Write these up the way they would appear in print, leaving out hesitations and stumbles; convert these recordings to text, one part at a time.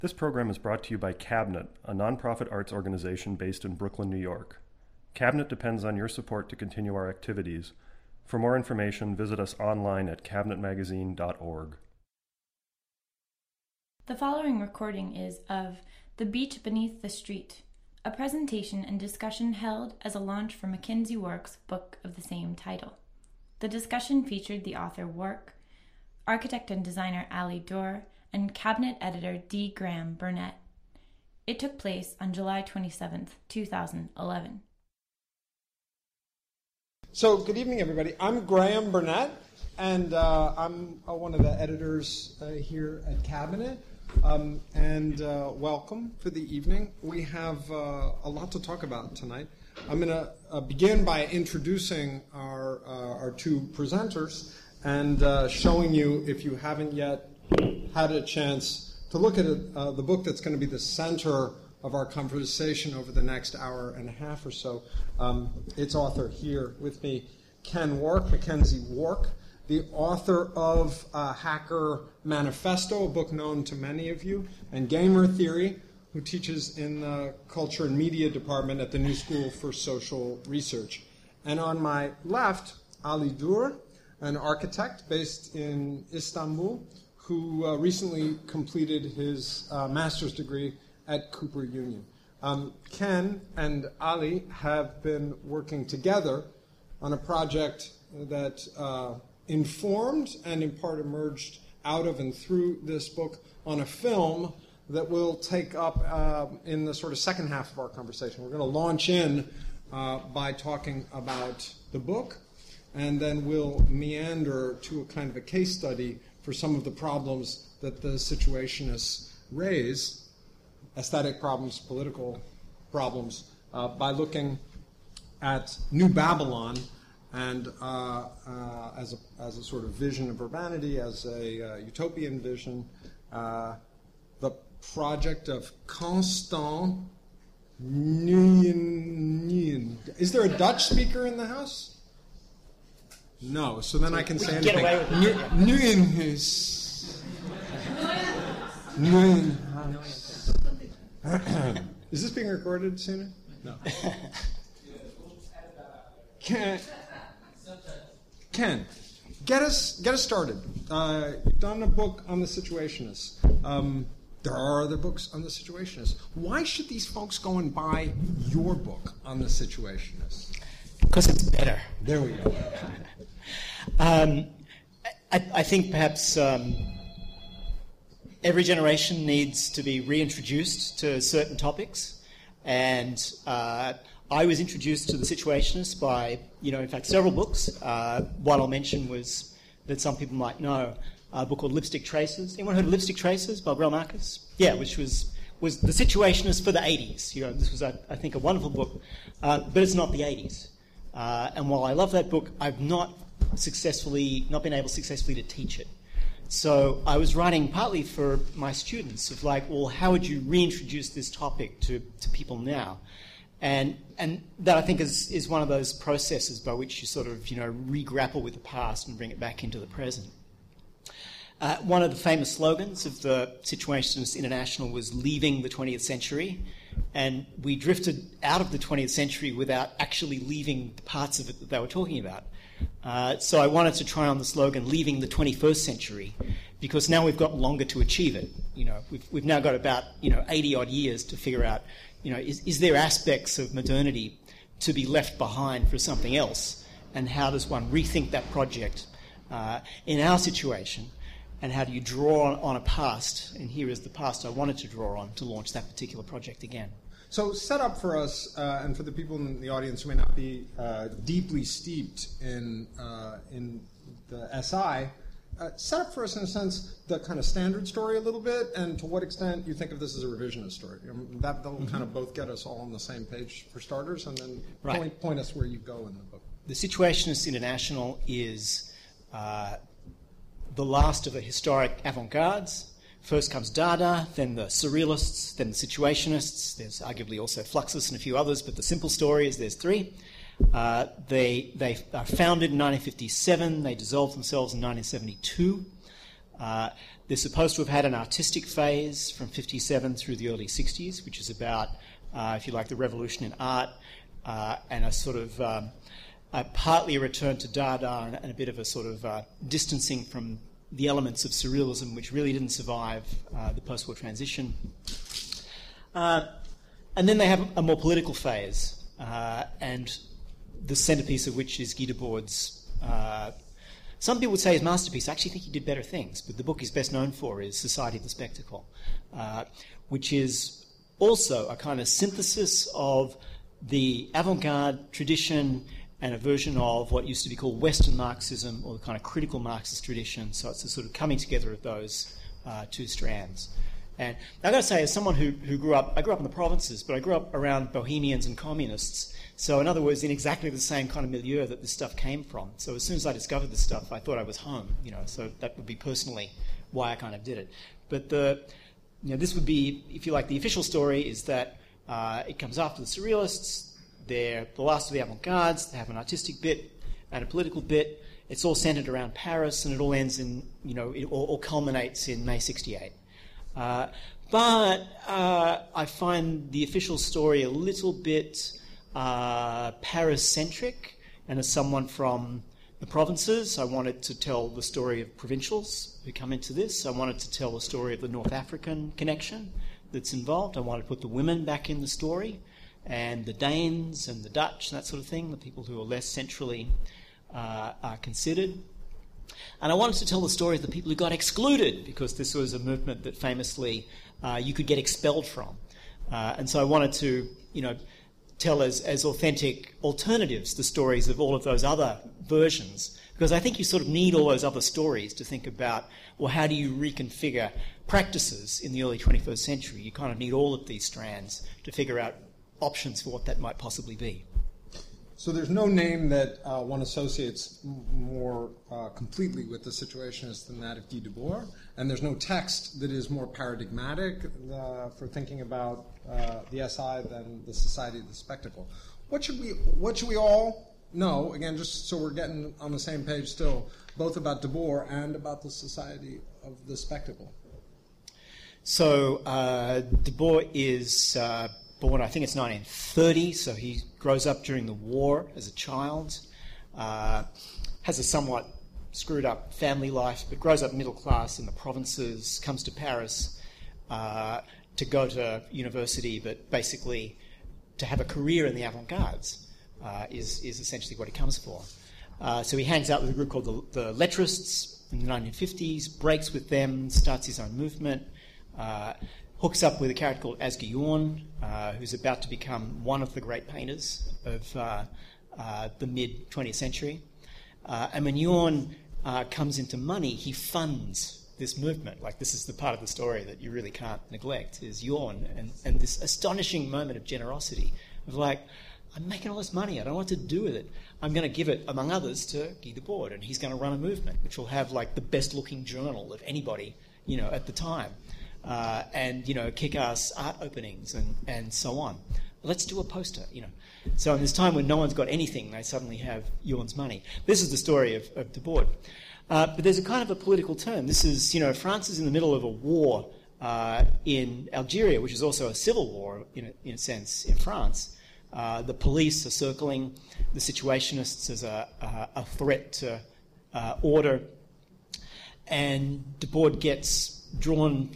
This program is brought to you by Cabinet, a nonprofit arts organization based in Brooklyn, New York. Cabinet depends on your support to continue our activities. For more information, visit us online at cabinetmagazine.org. The following recording is of The Beach Beneath the Street, a presentation and discussion held as a launch for Mackenzie Wark's book of the same title. The discussion featured the author Wark, architect and designer Ali Dor, and cabinet editor D. Graham Burnett. It took place on July 27th, 2011. So, good evening, everybody. I'm Graham Burnett, and I'm one of the editors here at Cabinet. Welcome for the evening. We have a lot to talk about tonight. I'm going to begin by introducing our two presenters and showing you, if you haven't yet had a chance to look at it, the book that's going to be the center of our conversation over the next hour and a half or so. Its author here with me, Ken Wark, Mackenzie Wark, the author of Hacker Manifesto, a book known to many of you, and Gamer Theory, who teaches in the Culture and Media Department at the New School for Social Research. And on my left, Ali Dor, an architect based in Istanbul, who recently completed his master's degree at Cooper Union. Ken and Ali have been working together on a project that informed and in part emerged out of and through this book on a film that we'll take up in the sort of second half of our conversation. We're going to launch in by talking about the book, and then we'll meander to a kind of a case study for some of the problems that the Situationists raise, aesthetic problems, political problems, by looking at New Babylon and as a sort of vision of urbanity, as a utopian vision, the project of Constant Nguyen. Is there a Dutch speaker in the house? No, so then I can say anything. Get away with it. Is this being recorded sooner? No. Ken, get us started. You've done a book on the Situationists. There are other books on the Situationists. Why should these folks go and buy your book on the Situationists? Because it's better. There we go. I think perhaps every generation needs to be reintroduced to certain topics, and I was introduced to the Situationists by, in fact, several books. One I'll mention was, that some people might know, a book called Lipstick Traces. Anyone heard of Lipstick Traces by Greil Marcus? Yeah, which was the Situationists for the 80s. This was, I think, a wonderful book, but it's not the 80s. And while I love that book, I've not been able successfully to teach it. So I was writing partly for my students of how would you reintroduce this topic to people now? And that I think is one of those processes by which you sort of, re-grapple with the past and bring it back into the present. One of the famous slogans of the Situationists International was leaving the 20th century, and we drifted out of the 20th century without actually leaving the parts of it that they were talking about. So I wanted to try on the slogan, leaving the 21st century, because now we've got longer to achieve it. We've now got about 80-odd years to figure out, is there aspects of modernity to be left behind for something else, and how does one rethink that project in our situation? And how do you draw on a past? And here is the past I wanted to draw on to launch that particular project again. So set up for us, and for the people in the audience who may not be deeply steeped in the SI, set up for us, in a sense, the kind of standard story a little bit, and to what extent you think of this as a revisionist story. That will kind of both get us all on the same page for starters, and then point us where you go in the book. The Situationists International is the last of the historic avant-gardes. First comes Dada, then the Surrealists, then the Situationists. There's arguably also Fluxus and a few others, but the simple story is there's three. They are founded in 1957. They dissolved themselves in 1972. They're supposed to have had an artistic phase from 57 through the early 60s, which is about, if you like, the revolution in art and a sort of partly a return to Dada and a bit of a sort of distancing from the elements of surrealism, which really didn't survive the post-war transition. And then they have a more political phase, and the centrepiece of which is Guy Debord's, some people would say his masterpiece. I actually think he did better things, but the book he's best known for is Society of the Spectacle, which is also a kind of synthesis of the avant-garde tradition and a version of what used to be called Western Marxism, or the kind of critical Marxist tradition. So it's a sort of coming together of those two strands. And I've got to say, as someone who grew up, I grew up in the provinces, but I grew up around bohemians and communists. So in other words, in exactly the same kind of milieu that this stuff came from. So as soon as I discovered this stuff, I thought I was home, so that would be personally why I kind of did it. But this would be, if you like, the official story is that it comes after the Surrealists. They're the last of the avant-gardes. They have an artistic bit and a political bit. It's all centred around Paris, and it all ends in, it all culminates in May '68. But I find the official story a little bit Paris-centric, and as someone from the provinces, I wanted to tell the story of provincials who come into this. I wanted to tell the story of the North African connection that's involved. I wanted to put the women back in the story, and the Danes and the Dutch and that sort of thing, the people who are less centrally considered. And I wanted to tell the story of the people who got excluded, because this was a movement that famously you could get expelled from. And so I wanted to, tell as authentic alternatives the stories of all of those other versions, because I think you sort of need all those other stories to think about, well, how do you reconfigure practices in the early 21st century? You kind of need all of these strands to figure out options for what that might possibly be. So there's no name that one associates more completely with the Situationists than that of Guy Debord, and there's no text that is more paradigmatic for thinking about the SI than the Society of the Spectacle. What should we all know, again, just so we're getting on the same page still, both about Debord and about the Society of the Spectacle? So Debord is born, I think it's 1930, so he grows up during the war as a child, has a somewhat screwed up family life, but grows up middle class in the provinces, comes to Paris to go to university, but basically to have a career in the avant-gardes is essentially what he comes for. So he hangs out with a group called the Lettrists in the 1950s, breaks with them, starts his own movement, hooks up with a character called Asger Jorn, who's about to become one of the great painters of the mid-20th century. And when Jorn comes into money, he funds this movement. Like, this is the part of the story that you really can't neglect, is Jorn, and this astonishing moment of generosity, of like, I'm making all this money, I don't know what to do with it. I'm going to give it, among others, to Guy Debord, and he's going to run a movement which will have like the best-looking journal of anybody, at the time. And kick-ass art openings and so on. Let's do a poster, So in this time when no one's got anything, they suddenly have Jorn's money. This is the story of Debord. But there's a kind of a political turn. This is, France is in the middle of a war in Algeria, which is also a civil war in a sense in France. The police are circling the Situationists as a threat to order, and Debord gets drawn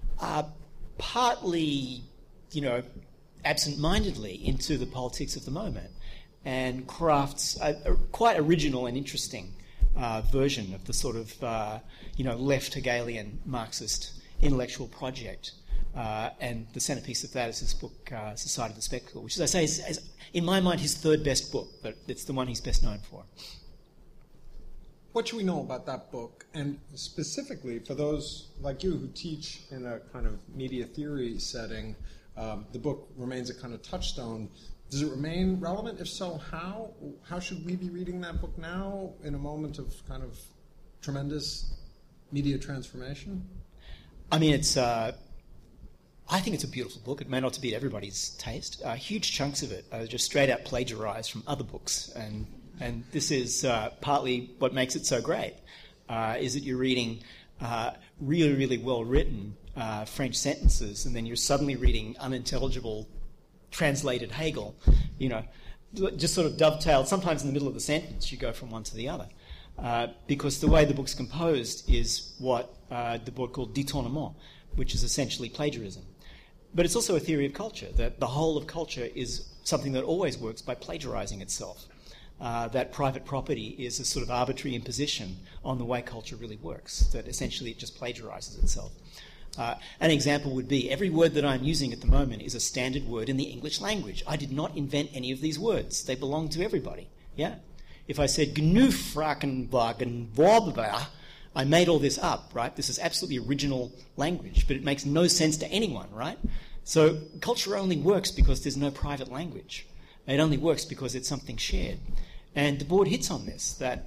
partly, absent-mindedly into the politics of the moment, and crafts a quite original and interesting version of the sort of, left Hegelian Marxist intellectual project. And the centrepiece of that is this book, Society of the Spectacle, which, as I say, is, in my mind, his third best book, but it's the one he's best known for. What should we know about that book? And specifically, for those like you who teach in a kind of media theory setting, the book remains a kind of touchstone. Does it remain relevant? If so, how? How should we be reading that book now in a moment of kind of tremendous media transformation? I mean, I think it's a beautiful book. It may not be everybody's taste. Huge chunks of it are just straight out plagiarized from other books, and this is partly what makes it so great, is that you're reading really, really well-written French sentences, and then you're suddenly reading unintelligible translated Hegel, just sort of dovetailed. Sometimes in the middle of the sentence you go from one to the other. Because the way the book's composed is what the book called détournement, which is essentially plagiarism. But it's also a theory of culture, that the whole of culture is something that always works by plagiarizing itself. That private property is a sort of arbitrary imposition on the way culture really works, that essentially it just plagiarizes itself. An example would be, every word that I'm using at the moment is a standard word in the English language. I did not invent any of these words. They belong to everybody. Yeah? If I said Gnufrakenwagen, I made all this up, right? This is absolutely original language, but it makes no sense to anyone, right? So culture only works because there's no private language. It only works because it's something shared. And the board hits on this, that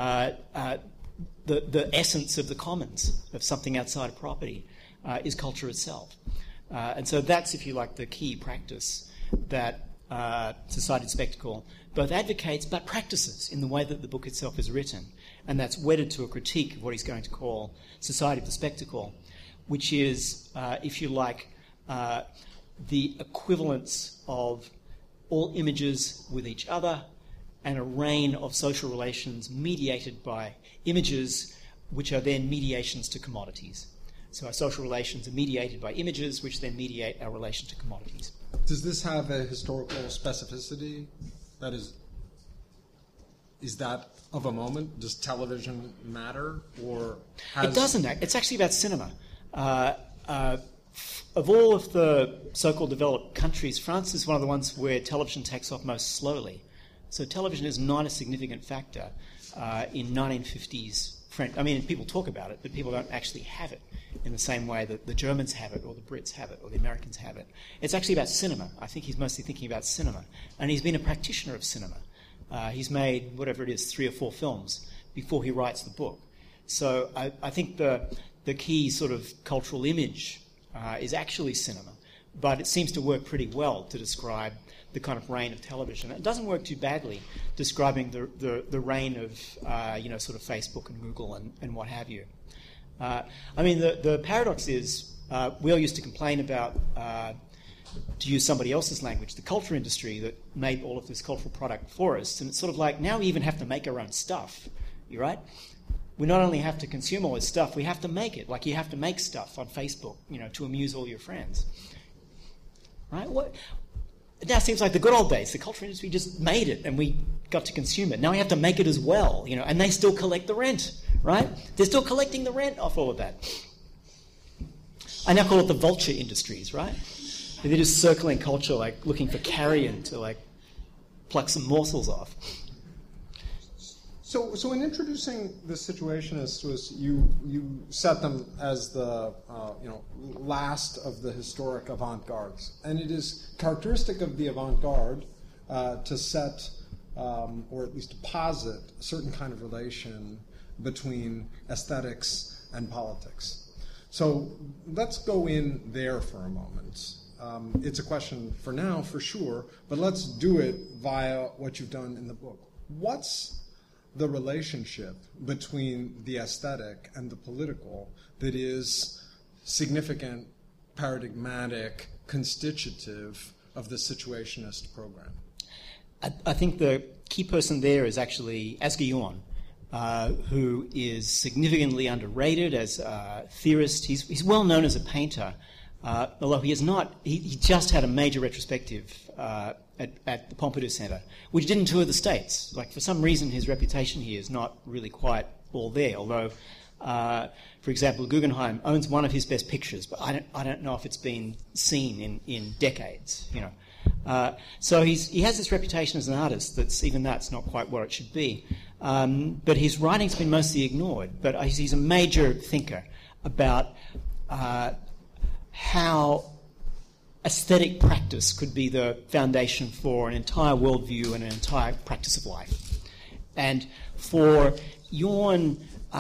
the essence of the commons, of something outside of property, is culture itself. And so that's, if you like, the key practice that Society of Spectacle both advocates but practices in the way that the book itself is written. And that's wedded to a critique of what he's going to call Society of the Spectacle, which is, if you like, the equivalence of all images with each other and a reign of social relations mediated by images, which are then mediations to commodities. So our social relations are mediated by images, which then mediate our relation to commodities. Does this have a historical specificity? That is that of a moment? Does television matter, or It doesn't. It's actually about cinema. Of all of the so-called developed countries, France is one of the ones where television takes off most slowly. So television is not a significant factor in 1950s French. I mean, people talk about it, but people don't actually have it in the same way that the Germans have it, or the Brits have it, or the Americans have it. It's actually about cinema. I think he's mostly thinking about cinema. And he's been a practitioner of cinema. He's made, whatever it is, 3 or 4 films before he writes the book. So I think the key sort of cultural image is actually cinema. But it seems to work pretty well to describe the kind of reign of television. It doesn't work too badly describing the reign of, sort of Facebook and Google and what have you. I mean, the paradox is, we all used to complain about, to use somebody else's language, the culture industry that made all of this cultural product for us. And it's sort of like, now we even have to make our own stuff. You right? We not only have to consume all this stuff, we have to make it. Like you have to make stuff on Facebook, to amuse all your friends. Right? It now seems like the good old days. The culture industry just made it and we got to consume it. Now we have to make it as well, and they still collect the rent, right? They're still collecting the rent off all of that. I now call it the vulture industries, right? They're just circling culture, like looking for carrion to like pluck some morsels off. So in introducing the Situationists to us, you set them as the last of the historic avant-gardes, and it is characteristic of the avant-garde to set or at least to posit a certain kind of relation between aesthetics and politics. So let's go in there for a moment. It's a question for now, for sure, but let's do it via what you've done in the book. What's the relationship between the aesthetic and the political that is significant, paradigmatic, constitutive of the Situationist program? I think the key person there is actually Asger Jorn, who is significantly underrated as a theorist. He's well known as a painter, although he is not. He just had a major retrospective at the Pompidou Centre, which didn't tour the States. Like, for some reason, his reputation here is not really quite all there, although, for example, Guggenheim owns one of his best pictures, but I don't know if it's been seen in decades, So he has this reputation as an artist that's not quite where it should be. But his writing's been mostly ignored. But he's a major thinker about how aesthetic practice could be the foundation for an entire worldview and an entire practice of life. And for Jorn,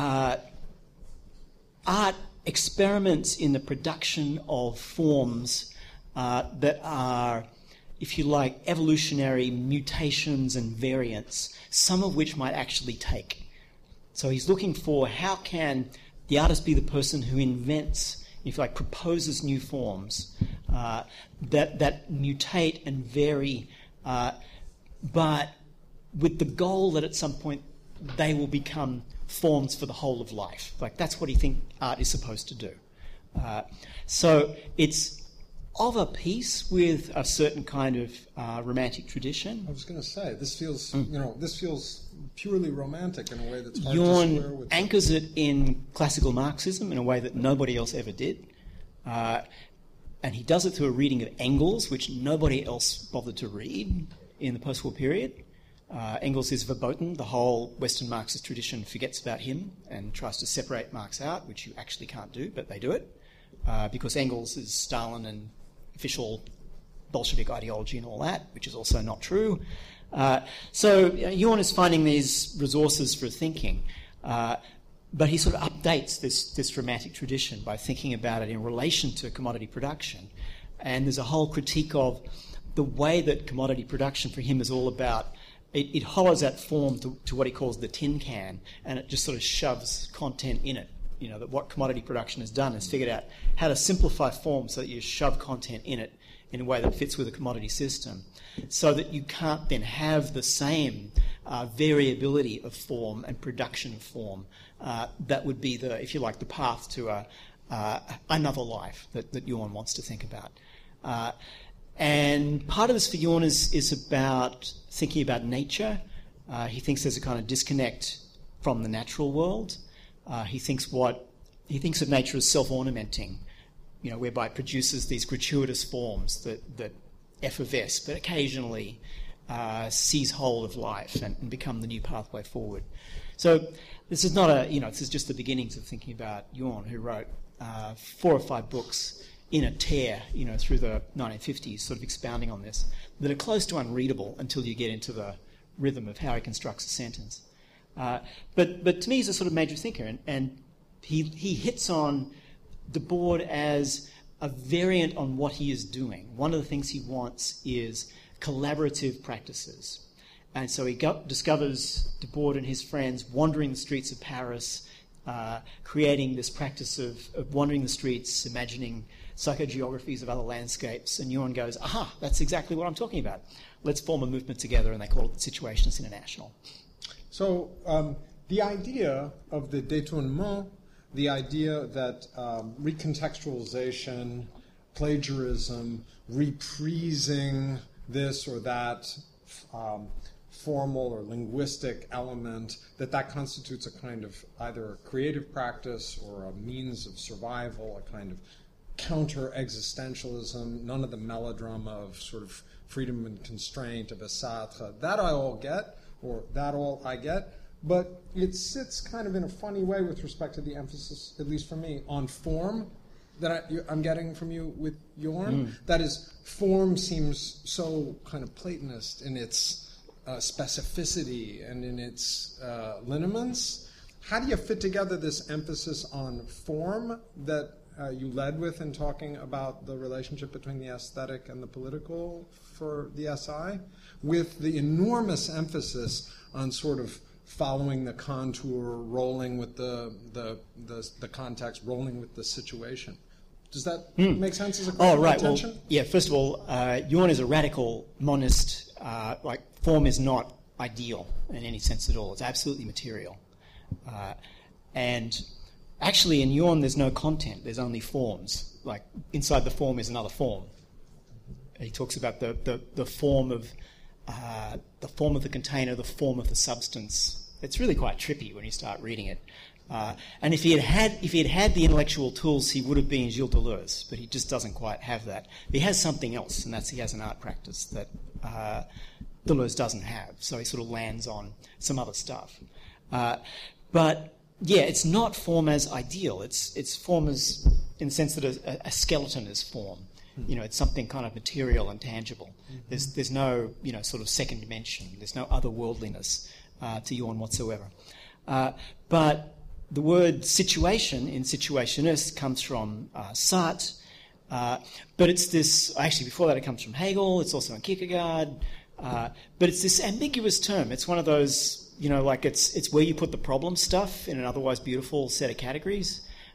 art experiments in the production of forms that are, if you like, evolutionary mutations and variants, some of which might actually take. So he's looking for how can the artist be the person who invents, if you like, proposes new forms that mutate and vary, but with the goal that at some point they will become forms for the whole of life. Like, that's what he thinks art is supposed to do. So it's of a piece with a certain kind of romantic tradition. I was going to say, this feels, this feels purely romantic in a way that's hard to square with. Anchors it in classical Marxism in a way that nobody else ever did. And he does it through a reading of Engels, which nobody else bothered to read in the post-war period. Engels is verboten. The whole Western Marxist tradition forgets about him and tries to separate Marx out, which you actually can't do, but they do it, because Engels is Stalin and official Bolshevik ideology and all that, which is also not true. So Jorn is finding these resources for thinking, but he sort of updates this romantic tradition by thinking about it in relation to commodity production. And there's a whole critique of the way that commodity production for him is all about. It hollows out form to what he calls the tin can, and it just sort of shoves content in it. You know, that what commodity production has done is figured out how to simplify form so that you shove content in it in a way that fits with a commodity system, so that you can't then have the same variability of form and production of form. That would be the, if you like, the path to another life that Jorn wants to think about. And part of this for Jorn is about thinking about nature. He thinks there's a kind of disconnect from the natural world. He thinks of nature as self-ornamenting, whereby it produces these gratuitous forms that effervesce, but occasionally seize hold of life and become the new pathway forward. So this is not this is just the beginnings of thinking about Jorn, who wrote 4 or 5 books in a tear, through the 1950s, sort of expounding on this, that are close to unreadable until you get into the rhythm of how he constructs a sentence. But to me, he's a sort of major thinker, and he hits on Debord as a variant on what he is doing. One of the things he wants is collaborative practices. And so he discovers Debord and his friends wandering the streets of Paris, creating this practice of wandering the streets, imagining psychogeographies of other landscapes, and Jorn goes, aha, that's exactly what I'm talking about. Let's form a movement together, and they call it the Situationists International. So the idea of the détournement, the idea that recontextualization, plagiarism, reprising this or that formal or linguistic element, that constitutes a kind of either a creative practice or a means of survival, a kind of counter-existentialism, none of the melodrama of sort of freedom and constraint of a Sartre. That I all get, or that all I get, but it sits kind of in a funny way with respect to the emphasis, at least for me, on form that I'm getting from you with Jorn. That is, form seems so kind of Platonist in its specificity and in its lineaments. How do you fit together this emphasis on form that you led with in talking about the relationship between the aesthetic and the political for the SI, with the enormous emphasis on sort of following the contour, rolling with the context, rolling with the situation? Does that make sense as a question of attention? Well, yeah, first of all, Jorn is a radical monist. Form is not ideal in any sense at all. It's absolutely material. And actually, in Jorn, there's no content. There's only forms. Like, inside the form is another form. He talks about the form of the container, the form of the substance. It's really quite trippy when you start reading it. And if he had the intellectual tools, he would have been Gilles Deleuze, but he just doesn't quite have that. He has something else, and that's he has an art practice that Deleuze doesn't have. So he sort of lands on some other stuff. But yeah, it's not form as ideal. It's form as, in the sense that a skeleton is form. It's something kind of material and tangible. There's no sort of second dimension. There's no otherworldliness to Jorn whatsoever. But the word situation in Situationist comes from Sartre, but it's this, actually before that it comes from Hegel, it's also in Kierkegaard, but it's this ambiguous term. It's one of those, like it's where you put the problem stuff in an otherwise beautiful set of categories.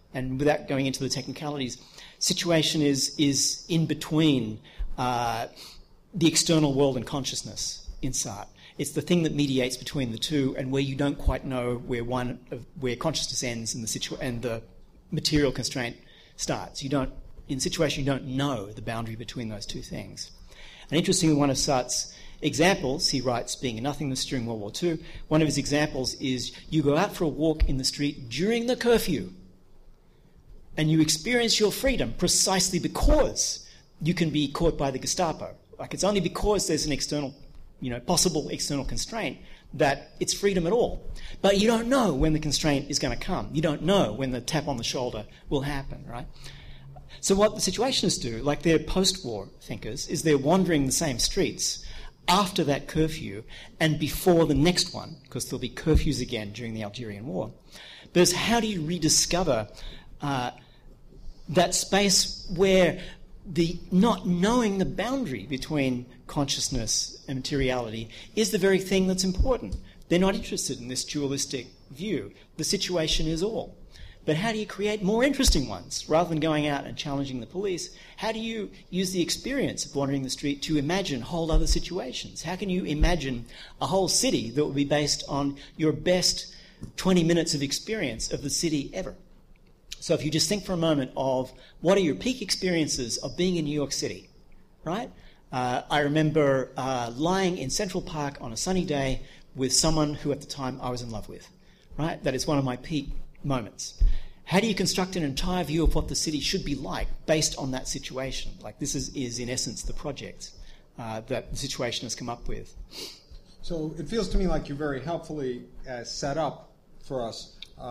and without going into the technicalities, situation is in between the external world and consciousness in Sartre. It's the thing that mediates between the two, and where you don't quite know where consciousness ends and the material constraint starts. In situation, you don't know the boundary between those two things. And interestingly, one of Sartre's examples, he writes, being a nothingness during World War II, one of his examples is you go out for a walk in the street during the curfew and you experience your freedom precisely because you can be caught by the Gestapo. Like, it's only because there's an external, possible external constraint that it's freedom at all. But you don't know when the constraint is going to come. You don't know when the tap on the shoulder will happen, right? So what the situationists do, like they're post-war thinkers, is they're wandering the same streets after that curfew and before the next one, because there'll be curfews again during the Algerian War. But it's how do you rediscover that space where the not knowing the boundary between consciousness and materiality is the very thing that's important. They're not interested in this dualistic view. The situation is all. But how do you create more interesting ones? Rather than going out and challenging the police, how do you use the experience of wandering the street to imagine whole other situations? How can you imagine a whole city that will be based on your best 20 minutes of experience of the city ever? So if you just think for a moment of what are your peak experiences of being in New York City, right? I remember lying in Central Park on a sunny day with someone who at the time I was in love with, right? That is one of my peak moments. How do you construct an entire view of what the city should be like based on that situation? Like, this is in essence the project that the situation has come up with. So it feels to me like you very helpfully set up for us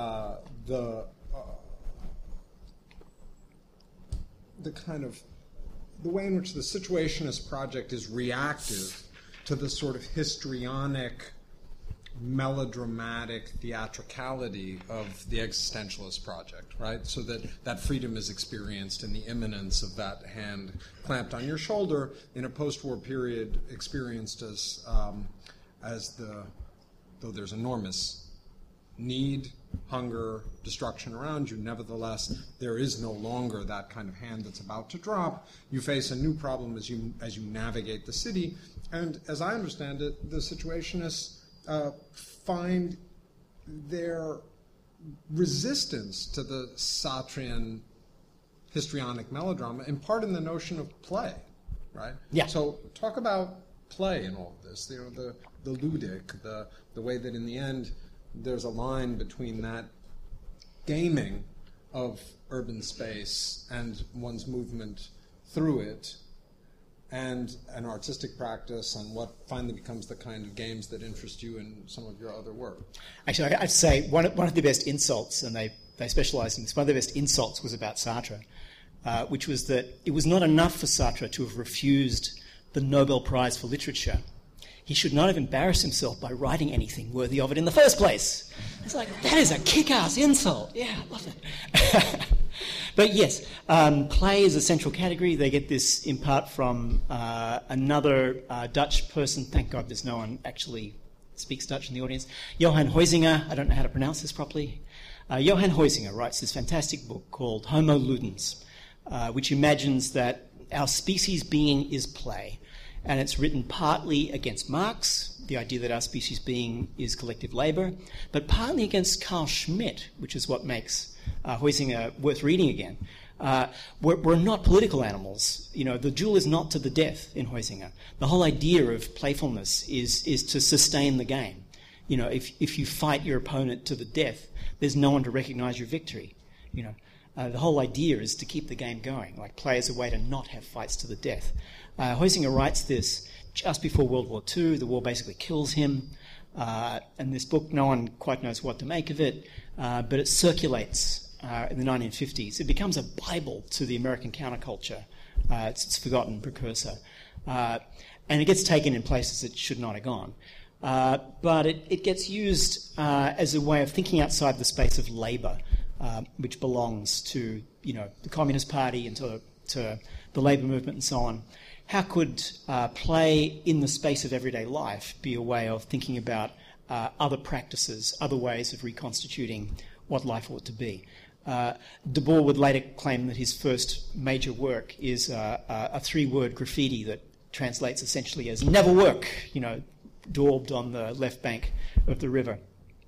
the way in which the Situationist project is reactive to the sort of histrionic, melodramatic theatricality of the existentialist project, right? So that freedom is experienced in the imminence of that hand clamped on your shoulder in a post-war period experienced though there's enormous need, hunger, destruction around you, nevertheless, there is no longer that kind of hand that's about to drop. You face a new problem as you navigate the city, and as I understand it, the Situationists find their resistance to the Sartrean histrionic melodrama in part in the notion of play, right? Yeah. So talk about play in all of this, the ludic, the way that in the end there's a line between that gaming of urban space and one's movement through it and an artistic practice and what finally becomes the kind of games that interest you in some of your other work. Actually, I'd say one of the best insults, and they specialise in this, one of the best insults was about Sartre, which was that it was not enough for Sartre to have refused the Nobel Prize for Literature. He should not have embarrassed himself by writing anything worthy of it in the first place. It's like, that is a kick-ass insult. Yeah, I love it. But yes, play is a central category. They get this in part from another Dutch person. Thank God there's no one actually speaks Dutch in the audience. Johan Huizinga. I don't know how to pronounce this properly. Johan Huizinga writes this fantastic book called Homo Ludens, which imagines that our species being is play. And it's written partly against Marx, the idea that our species being is collective labour, but partly against Carl Schmitt, which is what makes Huizinga worth reading again. We're not political animals. The duel is not to the death in Huizinga. The whole idea of playfulness is to sustain the game. If you fight your opponent to the death, there's no one to recognise your victory. The whole idea is to keep the game going. Like, play is a way to not have fights to the death. Huizinga writes this just before World War II. The war basically kills him. And this book, no one quite knows what to make of it, but it circulates in the 1950s. It becomes a Bible to the American counterculture. It's its forgotten precursor. And it gets taken in places it should not have gone. But it gets used as a way of thinking outside the space of labour, which belongs to the Communist Party and to the labour movement and so on. How could play in the space of everyday life be a way of thinking about other practices, other ways of reconstituting what life ought to be? De Boer would later claim that his first major work is a 3-word graffiti that translates essentially as "never work," daubed on the left bank of the river.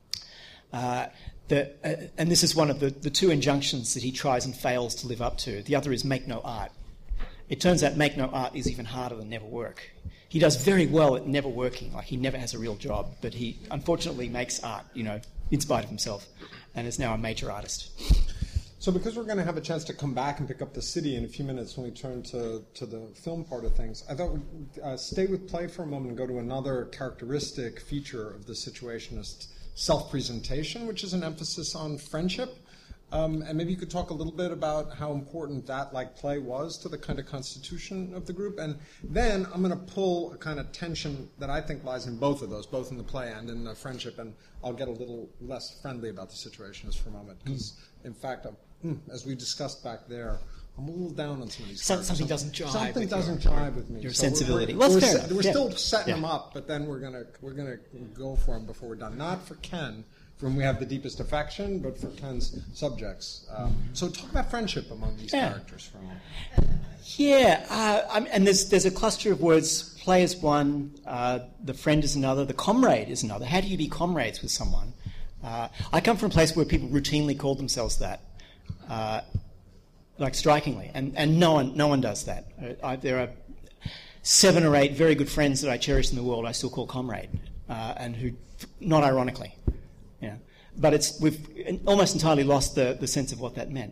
And this is one of the 2 injunctions that he tries and fails to live up to. The other is "make no art." It turns out make no art is even harder than never work. He does very well at never working, like he never has a real job, but he unfortunately makes art, in spite of himself, and is now a major artist. So because we're going to have a chance to come back and pick up the city in a few minutes when we turn to the film part of things, I thought we'd stay with play for a moment and go to another characteristic feature of the Situationist self-presentation, which is an emphasis on friendship. And maybe you could talk a little bit about how important that play was to the kind of constitution of the group. And then I'm going to pull a kind of tension that I think lies in both of those, both in the play and in the friendship. And I'll get a little less friendly about the Situationists for a moment. Because, in fact, as we discussed back there, I'm a little down on some of these characters. Something doesn't jive. Something doesn't jive with me. Your sensibility. We're still setting them up, but then we're gonna go for them before we're done. Not for Ken, for whom we have the deepest affection, but for Ken's subjects. So talk about friendship among these characters for a moment. And there's a cluster of words. Play is one, the friend is another, the comrade is another. How do you be comrades with someone? I come from a place where people routinely call themselves that. Strikingly, and no one does that. There are 7 or 8 very good friends that I cherish in the world I still call comrade, and who, not ironically, but we've almost entirely lost the sense of what that meant.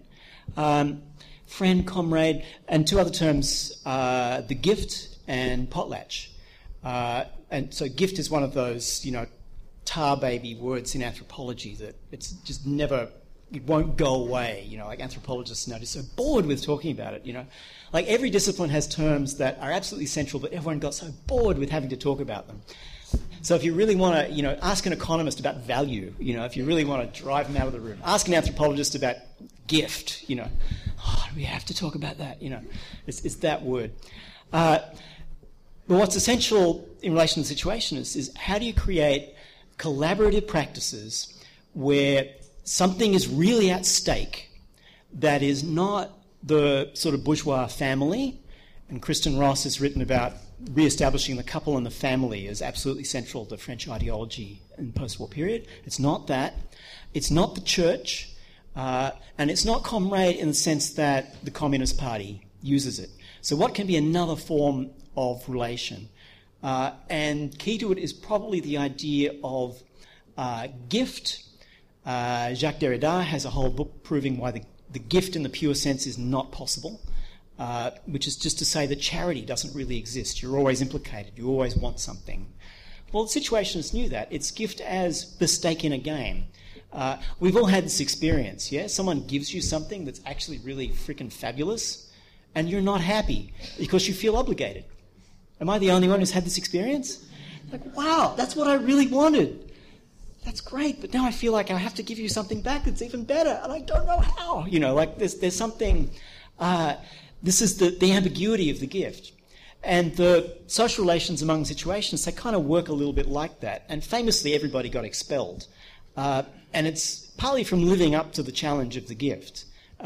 Friend, comrade, and 2 other terms, the gift and potlatch. And so gift is one of those, tar baby words in anthropology that it's just never... It won't go away, like anthropologists are just so bored with talking about it, Like every discipline has terms that are absolutely central, but everyone got so bored with having to talk about them. So if you really want to, ask an economist about value, if you really want to drive them out of the room, ask an anthropologist about gift, do we have to talk about that, It's that word. But what's essential in relation to the Situationists is how do you create collaborative practices where something is really at stake that is not the sort of bourgeois family, and Kristen Ross has written about re-establishing the couple and the family as absolutely central to French ideology in the post-war period. It's not that. It's not the church, and it's not comrade in the sense that the Communist Party uses it. So what can be another form of relation? And key to it is probably the idea of gift. Jacques Derrida has a whole book proving why the gift in the pure sense is not possible, which is just to say that charity doesn't really exist. You're always implicated. You always want something. Well, the Situationists knew that. It's gift as the stake in a game. We've all had this experience, yeah? Someone gives you something that's actually really freaking fabulous, and you're not happy because you feel obligated. Am I the only one who's had this experience? Like, wow, that's what I really wanted. That's great, but now I feel like I have to give you something back that's even better, and I don't know how. There's something... this is the ambiguity of the gift. And the social relations among Situationists, they kind of work a little bit like that. And famously, everybody got expelled. And it's partly from living up to the challenge of the gift.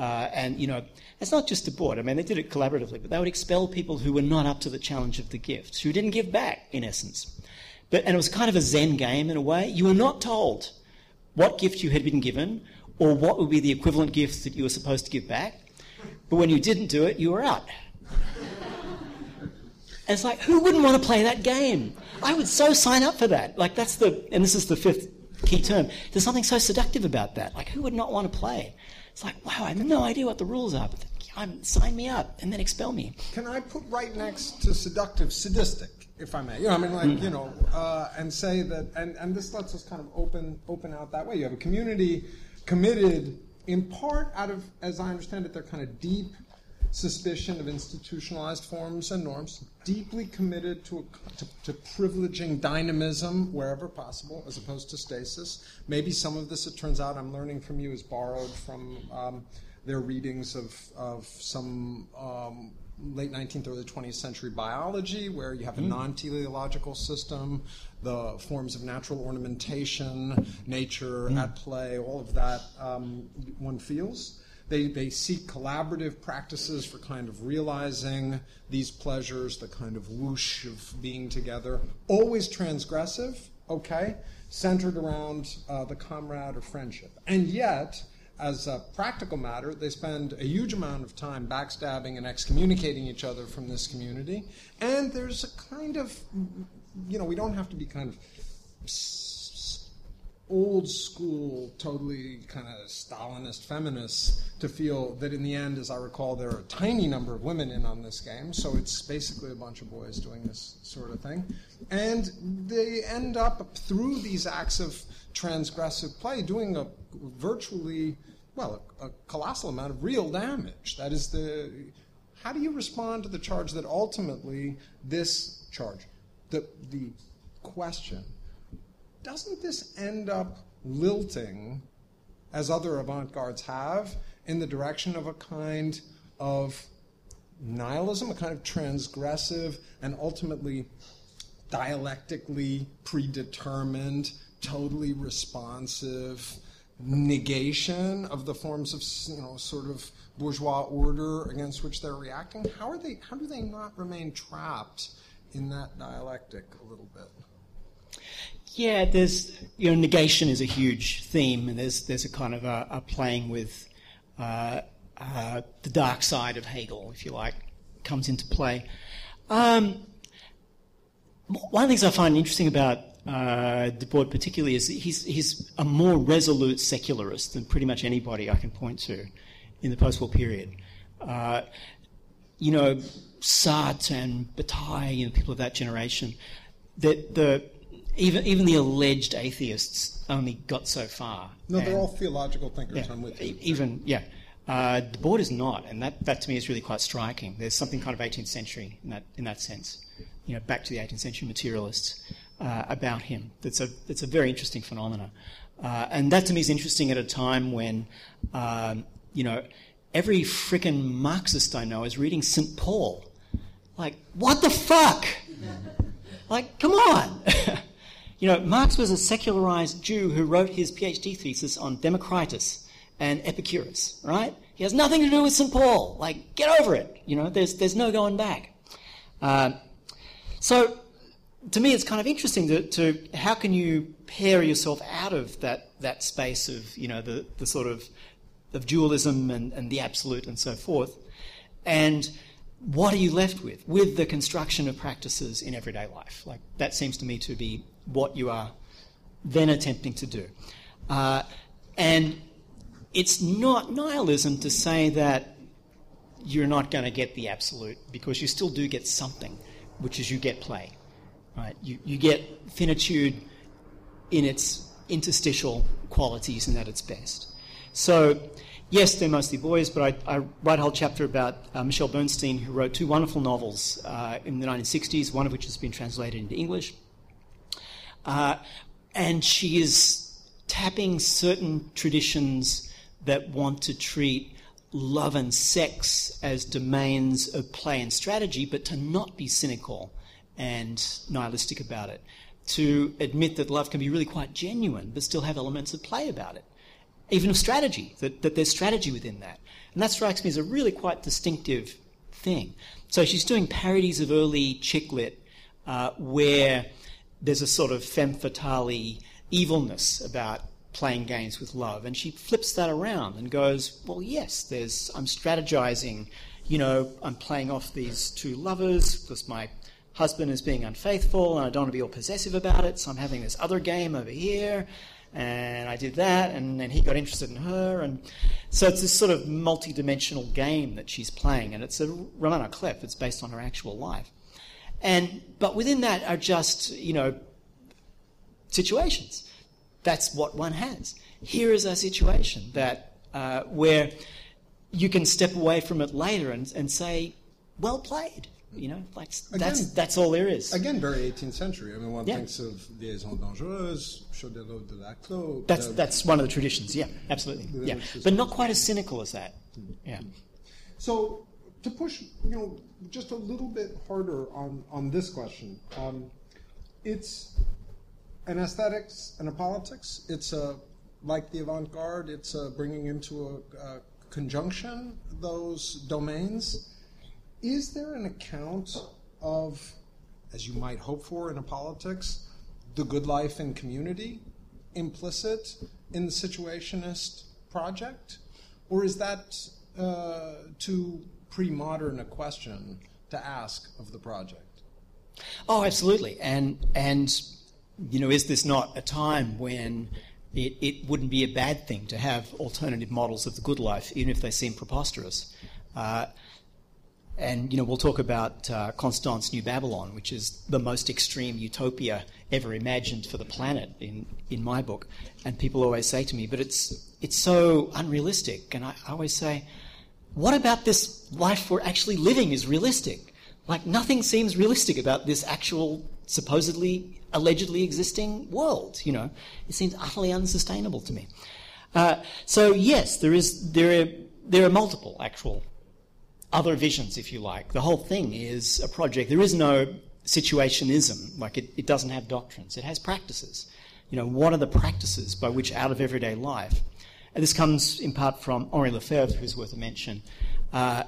It's not just a board. I mean, they did it collaboratively, but they would expel people who were not up to the challenge of the gift, who didn't give back, in essence. And it was kind of a Zen game in a way. You were not told what gift you had been given or what would be the equivalent gift that you were supposed to give back. But when you didn't do it, you were out. And it's like, who wouldn't want to play that game? I would so sign up for that. And this is the 5th key term. There's something so seductive about that. Like, who would not want to play? It's like, wow, I have no idea what the rules are, but sign me up and then expel me. Can I put right next to seductive, sadistic, if I may? And say that, and this lets us kind of open out that way. You have a community committed in part out of, as I understand it, their kind of deep suspicion of institutionalized forms and norms, deeply committed to privileging dynamism wherever possible, as opposed to stasis. Maybe some of this, it turns out, I'm learning from you, is borrowed from their readings of some late 19th, early 20th century biology, where you have a non-teleological system, the forms of natural ornamentation, nature at play, all of that one feels. They seek collaborative practices for kind of realizing these pleasures, the kind of whoosh of being together. Always transgressive, okay, centered around the comrade or friendship. And yet, as a practical matter, they spend a huge amount of time backstabbing and excommunicating each other from this community. And there's a kind of, we don't have to be kind of old school, totally kind of Stalinist feminists to feel that in the end, as I recall, there are a tiny number of women in on this game, so it's basically a bunch of boys doing this sort of thing. And they end up, through these acts of transgressive play, doing a virtually, a colossal amount of real damage. That is how do you respond to the charge that ultimately this charge, the question, doesn't this end up lilting, as other avant-gardes have, in the direction of a kind of nihilism, a kind of transgressive and ultimately dialectically predetermined, totally responsive negation of the forms of, sort of bourgeois order against which they're reacting? How do they not remain trapped in that dialectic a little bit? Yeah, there's negation is a huge theme, and there's a kind of a playing with the dark side of Hegel, if you like, comes into play. One of the things I find interesting about Debord particularly is that he's a more resolute secularist than pretty much anybody I can point to in the post-war period. Sartre and Bataille, people of that generation, that even the alleged atheists only got so far. No, they're all theological thinkers. Yeah, I'm with you. Debord is not, and that to me is really quite striking. There's something kind of 18th century in that sense, back to the 18th century materialists about him. It's a very interesting phenomena, and that to me is interesting at a time when every frickin' Marxist I know is reading St. Paul. Like, what the fuck? Like, come on. Marx was a secularized Jew who wrote his PhD thesis on Democritus and Epicurus, right? He has nothing to do with St. Paul. Like, get over it. There's no going back. So, to me, it's kind of interesting to how can you pare yourself out of that space of, the sort of dualism and the absolute and so forth, and what are you left with? With the construction of practices in everyday life. Like, that seems to me to be what you are then attempting to do. And it's not nihilism to say that you're not going to get the absolute, because you still do get something, which is you get play. Right? You get finitude in its interstitial qualities and at its best. So, yes, they're mostly boys, but I write a whole chapter about Michelle Bernstein, who wrote two wonderful novels in the 1960s, one of which has been translated into English. And she is tapping certain traditions that want to treat love and sex as domains of play and strategy, but to not be cynical and nihilistic about it. To admit that love can be really quite genuine, but still have elements of play about it. Even of strategy, that there's strategy within that. And that strikes me as a really quite distinctive thing. So she's doing parodies of early chick lit where there's a sort of femme fatale evilness about playing games with love. And she flips that around and goes, well, yes, I'm strategizing, I'm playing off these two lovers because my husband is being unfaithful and I don't want to be all possessive about it, so I'm having this other game over here. And I did that, and then he got interested in her, and so it's this sort of multi-dimensional game that she's playing, and it's a roman à clef. It's based on her actual life, but within that are just situations. That's what one has. Here is a situation that where you can step away from it later and say, "Well played." That's all there is. Again, very 18th century. I mean, one thinks of Liaison Dangereuse, Chaudelot de la Clos. That's one of the traditions, yeah, absolutely. Yeah. But not quite as cynical as that. Yeah. So, to push, just a little bit harder on this question. It's an aesthetics and a politics. It's like the avant-garde. It's bringing into a conjunction those domains. Is there an account of, as you might hope for in a politics, the good life and community implicit in the Situationist project? Or is that too pre-modern a question to ask of the project? Oh, absolutely. And is this not a time when it wouldn't be a bad thing to have alternative models of the good life, even if they seem preposterous? And we'll talk about Constance New Babylon, which is the most extreme utopia ever imagined for the planet in my book. And people always say to me, but it's so unrealistic. And I always say, what about this life we're actually living is realistic? Like, nothing seems realistic about this actual, supposedly, allegedly existing world. It seems utterly unsustainable to me. So yes, there are multiple actual other visions, if you like. The whole thing is a project. There is no situationism. Like, it doesn't have doctrines. It has practices. What are the practices by which out of everyday life? And this comes in part from Henri Lefebvre, who's worth a mention. How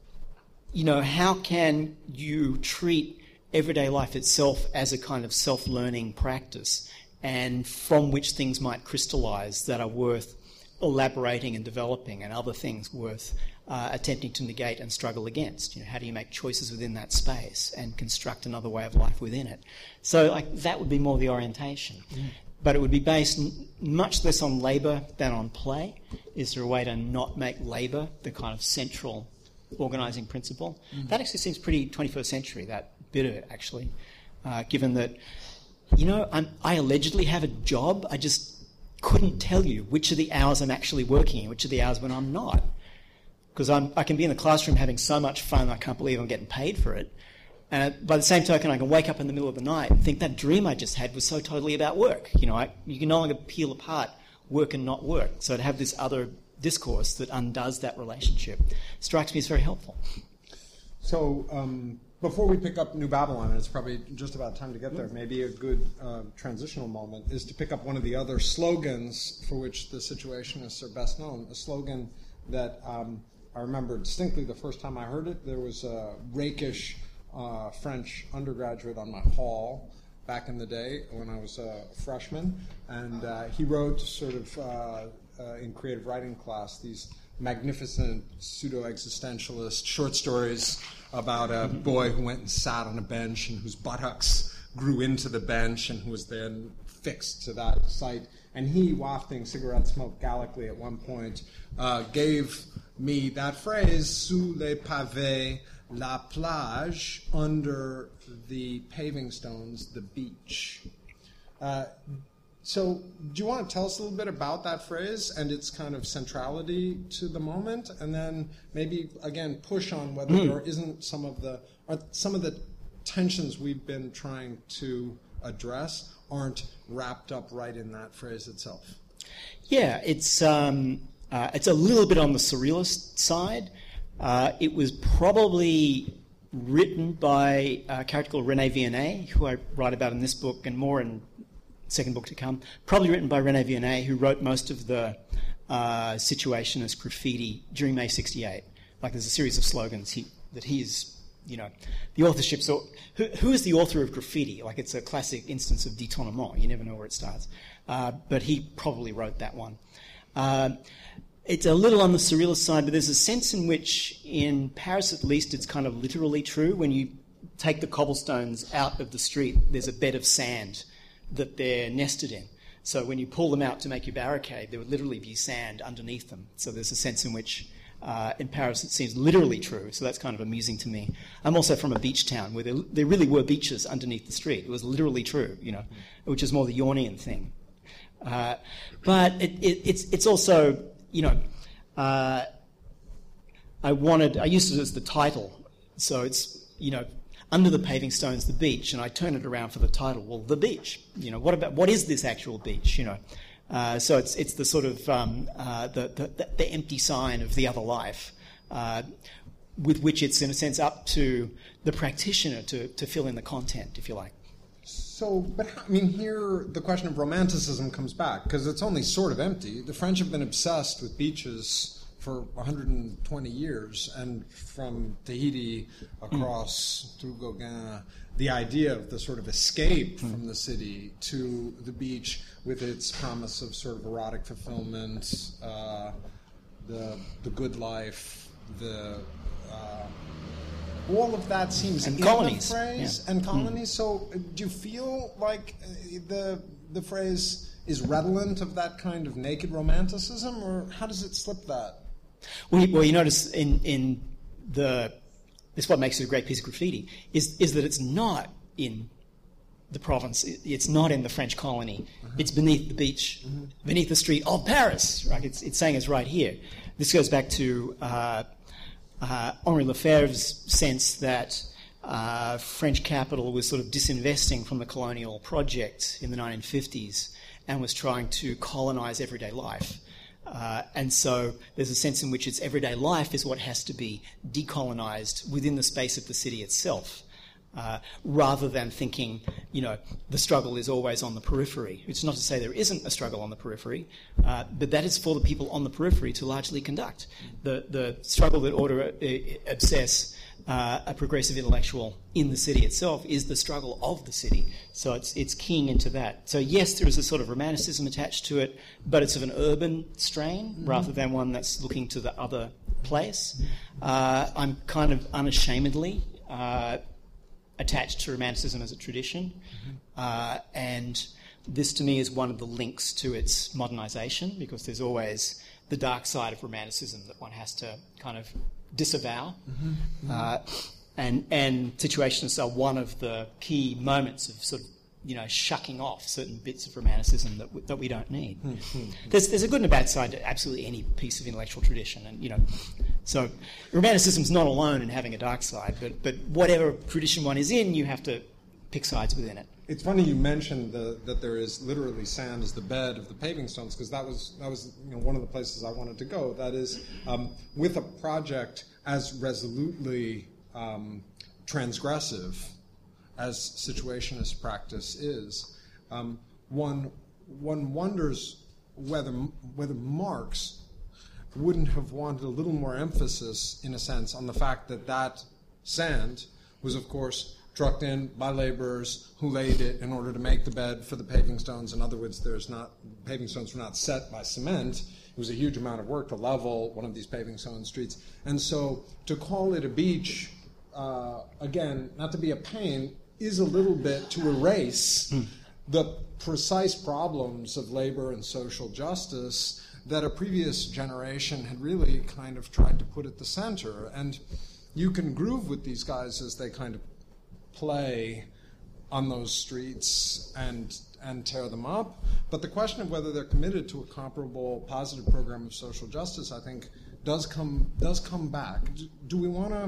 can you treat everyday life itself as a kind of self-learning practice, and from which things might crystallize that are worth elaborating and developing, and other things worth attempting to negate and struggle against? How do you make choices within that space and construct another way of life within it? So that would be more the orientation. But it would be based much less on labour than on play. Is there a way to not make labour the kind of central organising principle? That actually seems pretty 21st century, that bit of it, actually, given that, I allegedly have a job. I just couldn't tell you which of the hours I'm actually working and which of the hours when I'm not. Because I can be in the classroom having so much fun, I can't believe I'm getting paid for it. And by the same token, I can wake up in the middle of the night and think that dream I just had was so totally about work. You can no longer peel apart work and not work. So to have this other discourse that undoes that relationship strikes me as very helpful. So before we pick up New Babylon, and it's probably just about time to get there, maybe a good transitional moment is to pick up one of the other slogans for which the Situationists are best known, a slogan that I remember distinctly the first time I heard it. There was a rakish French undergraduate on my hall back in the day when I was a freshman, and he wrote sort of in creative writing class these magnificent pseudo-existentialist short stories about a boy who went and sat on a bench and whose buttocks grew into the bench and who was then fixed to that site. And he, wafting cigarette smoke gallically at one point, gave me that phrase, sous les pavés, la plage, under the paving stones, the beach. So do you want to tell us a little bit about that phrase and its kind of centrality to the moment, and then maybe, again, push on whether there isn't some of the tensions we've been trying to address aren't wrapped up right in that phrase itself? Yeah, it's a little bit on the surrealist side. It was probably written by a character called René Vianney, who I write about in this book and more in the second book to come. Probably written by René Vianney, who wrote most of the Situationist graffiti during May 68. Like, there's a series of slogans that he's, the authorship. So who is the author of graffiti? Like, it's a classic instance of détournement. You never know where it starts. But he probably wrote that one. It's a little on the surrealist side, but there's a sense in which, in Paris at least, it's kind of literally true. When you take the cobblestones out of the street, there's a bed of sand that they're nested in. So when you pull them out to make your barricade, there would literally be sand underneath them. So there's a sense in which, in Paris, it seems literally true. So that's kind of amusing to me. I'm also from a beach town where there really were beaches underneath the street. It was literally true, which is more the Yornian thing. But it's also, I used it as the title. So it's, under the paving stones, the beach, and I turn it around for the title. Well, the beach. What is this actual beach? So it's the sort of the empty sign of the other life. with which it's, in a sense, up to the practitioner to fill in the content, if you like. So, but I mean, here the question of romanticism comes back, because it's only sort of empty. The French have been obsessed with beaches for 120 years, and from Tahiti across through Gauguin, the idea of the sort of escape from the city to the beach with its promise of sort of erotic fulfillment, the good life, all of that seems and in colonies. the phrase, and colonies. So do you feel like the phrase is redolent of that kind of naked romanticism, or how does it slip that? Well, you notice in this is what makes it a great piece of graffiti, is that it's not in the province, it's not in the French colony, it's beneath the beach, beneath the street of Paris, right? It's saying it's right here. This goes back to Henri Lefebvre's sense that French capital was sort of disinvesting from the colonial project in the 1950s and was trying to colonize everyday life. And so there's a sense in which its everyday life is what has to be decolonized within the space of the city itself, rather than thinking, the struggle is always on the periphery. It's not to say there isn't a struggle on the periphery, but that is for the people on the periphery to largely conduct. The struggle that ought to obsess a progressive intellectual in the city itself is the struggle of the city. So it's keying into that. So yes, there is a sort of romanticism attached to it, but it's of an urban strain rather than one that's looking to the other place. I'm kind of unashamedly attached to romanticism as a tradition, and this to me is one of the links to its modernisation, because there's always the dark side of romanticism that one has to kind of disavow, and situationists are one of the key moments of sort of shucking off certain bits of romanticism that we don't need. There's a good and a bad side to absolutely any piece of intellectual tradition, and so romanticism's not alone in having a dark side, but whatever tradition one is in, you have to pick sides within it. It's funny you mentioned that there is literally sand as the bed of the paving stones, because that was one of the places I wanted to go. That is, with a project as resolutely transgressive as situationist practice is, one wonders whether Marx wouldn't have wanted a little more emphasis, in a sense, on the fact that sand was, of course, trucked in by laborers who laid it in order to make the bed for the paving stones. In other words, paving stones were not set by cement. It was a huge amount of work to level one of these paving stone streets. And so to call it a beach, again, not to be a pain, is a little bit to erase the precise problems of labor and social justice that a previous generation had really kind of tried to put at the center. And you can groove with these guys as they kind of play on those streets and tear them up. But the question of whether they're committed to a comparable positive program of social justice, I think, does come back. Do you want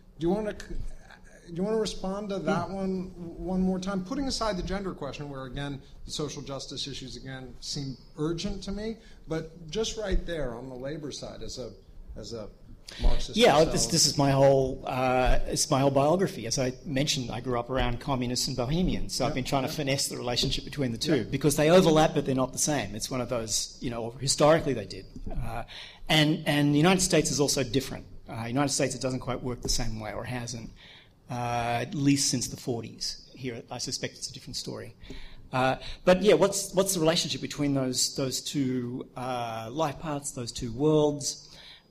to respond to that one more time? Putting aside the gender question, where again the social justice issues again seem urgent to me, but just right there on the labor side as a Marxist. Yeah, this is my whole it's my whole biography. As I mentioned, I grew up around communists and bohemians, so I've been trying to finesse the relationship between the two because they overlap, but they're not the same. It's one of those, historically they did, and the United States is also different. United States, it doesn't quite work the same way, or hasn't, at least since the 40s. Here, I suspect it's a different story. But yeah, what's the relationship between those two life paths, those two worlds?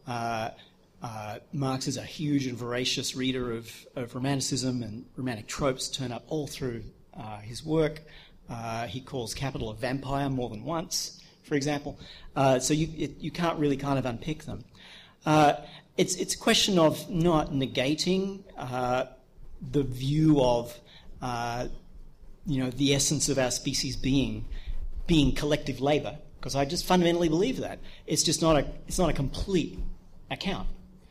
Marx is a huge and voracious reader of Romanticism, and Romantic tropes turn up all through his work. He calls capital a vampire more than once, for example. So you can't really kind of unpick them. It's a question of not negating the view of the essence of our species being collective labour, because I just fundamentally believe that it's just not a complete account.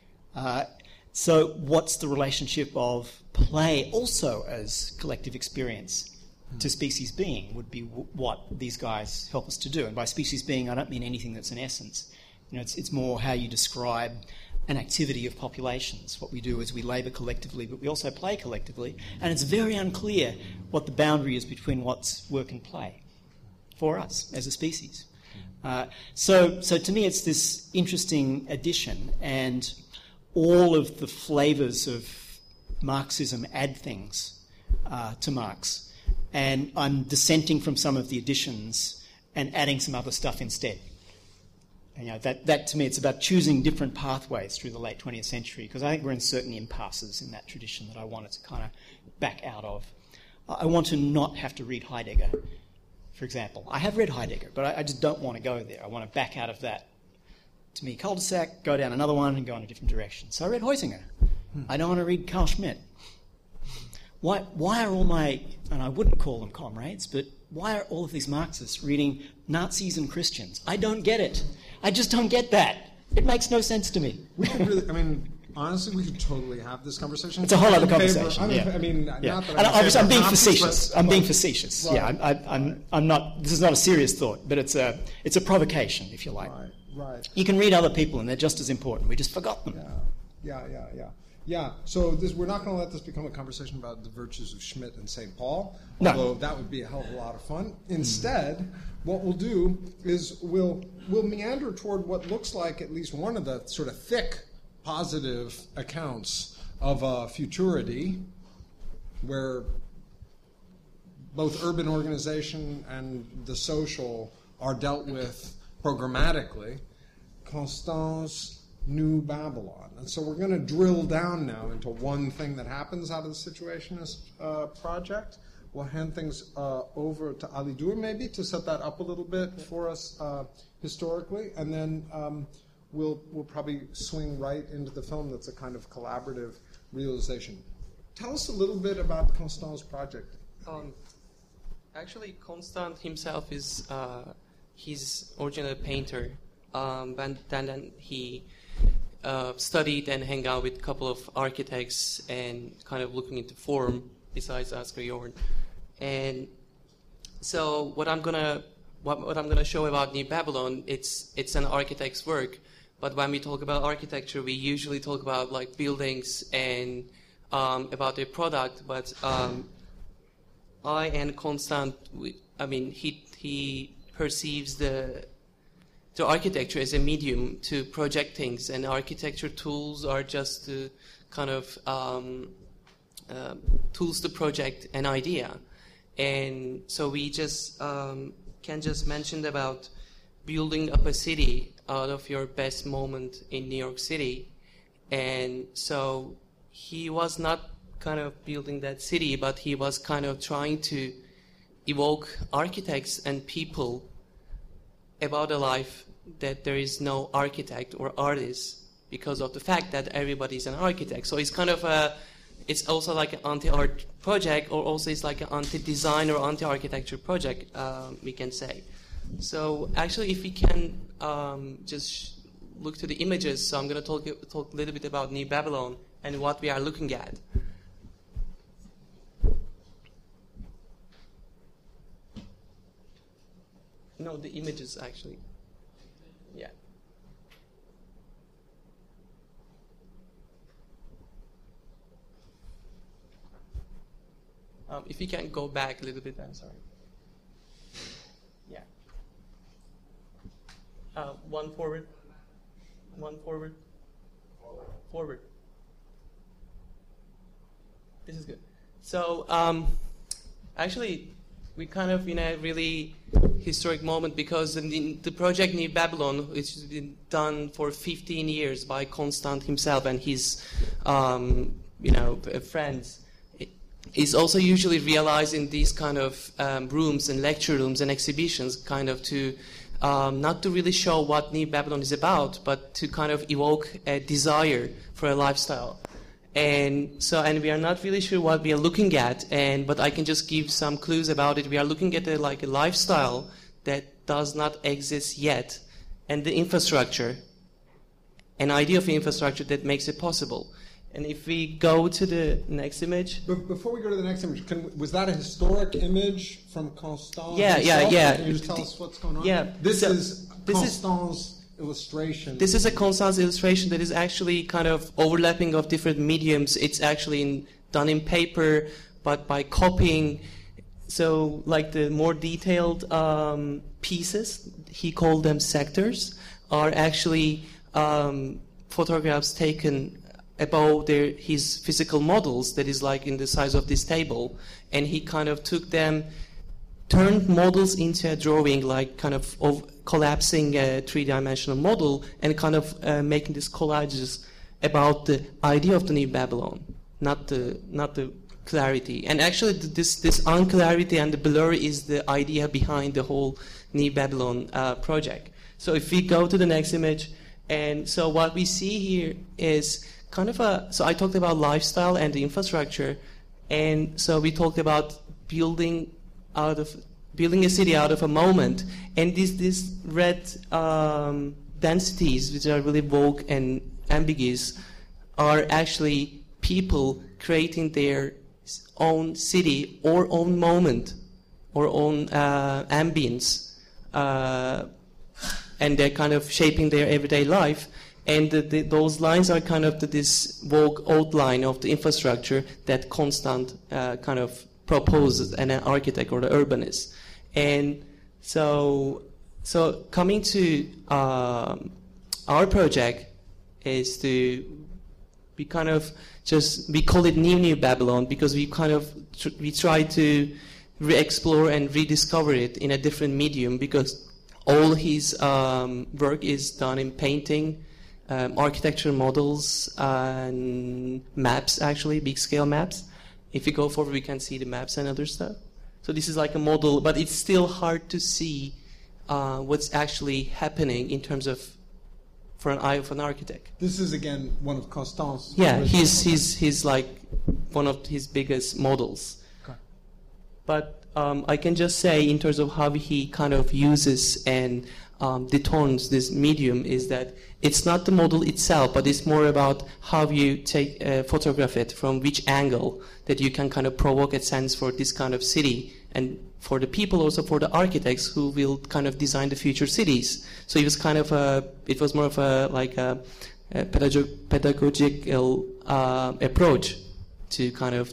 So what's the relationship of play also as collective experience to species being would be what these guys help us to do. And by species being, I don't mean anything that's an essence. It's more how you describe an activity of populations. What we do is we labour collectively, but we also play collectively, and it's very unclear what the boundary is between what's work and play for us as a species. So to me it's this interesting addition, and all of the flavours of Marxism add things to Marx, and I'm dissenting from some of the additions and adding some other stuff instead. And, that to me, it's about choosing different pathways through the late 20th century, because I think we're in certain impasses in that tradition that I wanted to kind of back out of. I want to not have to read Heidegger, for example. I have read Heidegger, but I just don't want to go there. I want to back out of that, to me, cul-de-sac, go down another one and go in a different direction. So I read Huizinga. I don't want to read Carl Schmitt. Why are all my, and I wouldn't call them comrades, but why are all of these Marxists reading Nazis and Christians? I don't get it. I just don't get that. It makes no sense to me. We could really, I mean, honestly, we could totally have this conversation. It's a whole other conversation. Yeah. I mean, yeah. not that obviously, I'm being Nazis, facetious. I'm being facetious. Right. Yeah, I'm not. This is not a serious thought, but it's a provocation, if you like. Right. You can read other people, and they're just as important. We just forgot them. Yeah. So we're not going to let this become a conversation about the virtues of Schmitt and St. Paul, no. Although that would be a hell of a lot of fun. Instead, what we'll do is we'll meander toward what looks like at least one of the sort of thick, positive accounts of futurity, where both urban organization and the social are dealt with programmatically. Constant's New Babylon. And so we're going to drill down now into one thing that happens out of the Situationist project. We'll hand things over to Ali Dur maybe to set that up a little bit for us historically, and then we'll probably swing right into the film that's a kind of collaborative realization. Tell us a little bit about Constant's project. Actually, Constant himself is he's originally a painter, and then he studied and hang out with a couple of architects and kind of looking into form besides Oscar Jorn. And so what I'm gonna show about New Babylon, it's an architect's work. But when we talk about architecture, we usually talk about like buildings and about their product. But I and Constant, he perceives the architecture as a medium to project things, and architecture tools are just to kind of tools to project an idea. And so we just can just mention about building up a city out of your best moment in New York City. And so he was not kind of building that city, but he was kind of trying to evoke architects and people about a life that there is no architect or artist because of the fact that everybody's an architect. So it's kind of it's also like an anti-art project, or also it's like an anti-design or anti-architecture project, we can say. So actually, if we can just look to the images, so I'm going to talk a little bit about New Babylon and what we are looking at. No, the images actually. Yeah. If you can go back a little bit, I'm sorry. Yeah. One forward. One forward. Forward. This is good. So, actually, we kind of in a really historic moment, because the project New Babylon, which has been done for 15 years by Constant himself and his, friends, is also usually realized in these kind of rooms and lecture rooms and exhibitions, kind of to not to really show what New Babylon is about, but to kind of evoke a desire for a lifestyle. And we are not really sure what we are looking at, but I can just give some clues about it. We are looking at a lifestyle that does not exist yet, and the infrastructure, an idea of infrastructure that makes it possible. And if we go to the next image. But before we go to the next image, was that a historic image from Constant? Yeah. Can you just tell us what's going on? Yeah. This is Constant's illustration. This is a Constance illustration that is actually kind of overlapping of different mediums. It's actually done in paper, but by copying. So like the more detailed pieces, he called them sectors, are actually photographs taken above his physical models that is like in the size of this table. And he kind of took them, turned models into a drawing, like kind of collapsing a three-dimensional model and kind of making these collages about the idea of the New Babylon, not the clarity. And actually this unclarity and the blur is the idea behind the whole New Babylon project. So if we go to the next image, and so what we see here is kind of so I talked about lifestyle and the infrastructure, and so we talked about building a city out of a moment, and these red densities, which are really vague and ambiguous, are actually people creating their own city or own moment or own ambience, and they're kind of shaping their everyday life. And those lines are kind of this vague outline of the infrastructure that Constant kind of proposes, and an architect or the urbanist. And so coming to our project is we call it New Babylon because we try to re-explore and rediscover it in a different medium, because all his work is done in painting, architecture models, and maps, actually, big scale maps. If we go forward, we can see the maps and other stuff. So this is like a model, but it's still hard to see what's actually happening in terms of, for an eye of an architect. This is again one of Constance's. Yeah, he's like one of his biggest models. Okay. But I can just say, in terms of how he kind of uses and detones this medium, is that it's not the model itself, but it's more about how you photograph it, from which angle, that you can kind of provoke a sense for this kind of city, and for the people, also for the architects who will kind of design the future cities. So it was kind of it was more of a pedagogical approach to kind of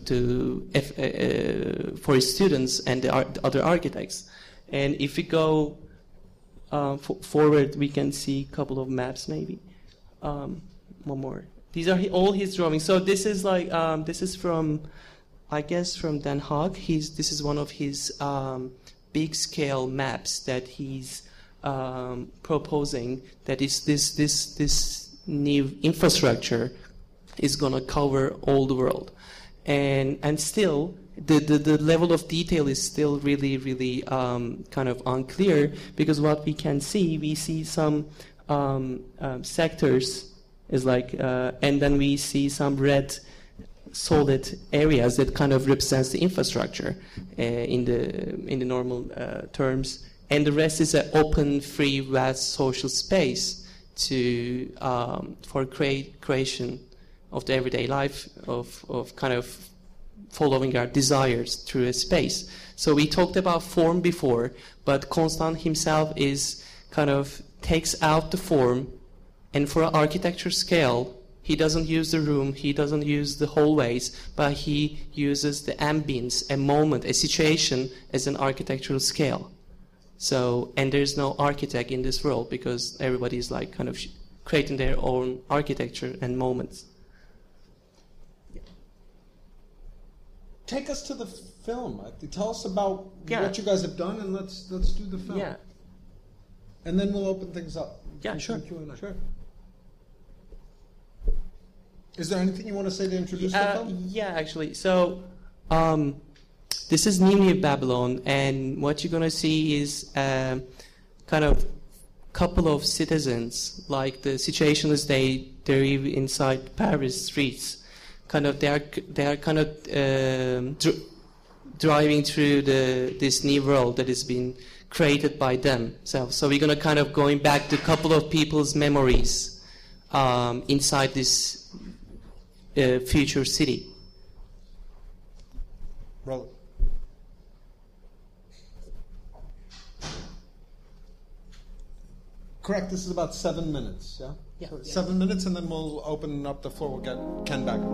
for his students and the other architects. And if we go forward, we can see a couple of maps, maybe. One more. These are all his drawings. So this is like this is from, I guess, from Den Haag. This is one of his big scale maps that he's proposing. That is this new infrastructure is gonna cover all the world, and still the level of detail is still really kind of unclear, because what we see some sectors is like, and then we see some red solid areas that kind of represents the infrastructure in the normal terms, and the rest is an open, free, vast social space for creation of the everyday life of kind of following our desires through a space. So we talked about form before, but Constant himself takes out the form, and for an architecture scale, he doesn't use the room, he doesn't use the hallways, but he uses the ambience, a moment, a situation as an architectural scale. So, and there's no architect in this world, because everybody is like kind of creating their own architecture and moments. Take us to the film. Tell us about what you guys have done, and let's do the film. Yeah. And then we'll open things up. Yeah, sure. Sure. Is there anything you want to say to introduce the film? Yeah, actually. So, this is New Babylon, and what you're going to see is kind of couple of citizens, like the Situationists, they live inside Paris streets. Kind of, they are kind of driving through this new world that has been created by them. So we're going to kind of going back to a couple of people's memories inside this future city. Roll it. correct, this is about 7 minutes, yeah? Yeah. So 7 minutes, and then we'll open up the floor. We'll get Ken back.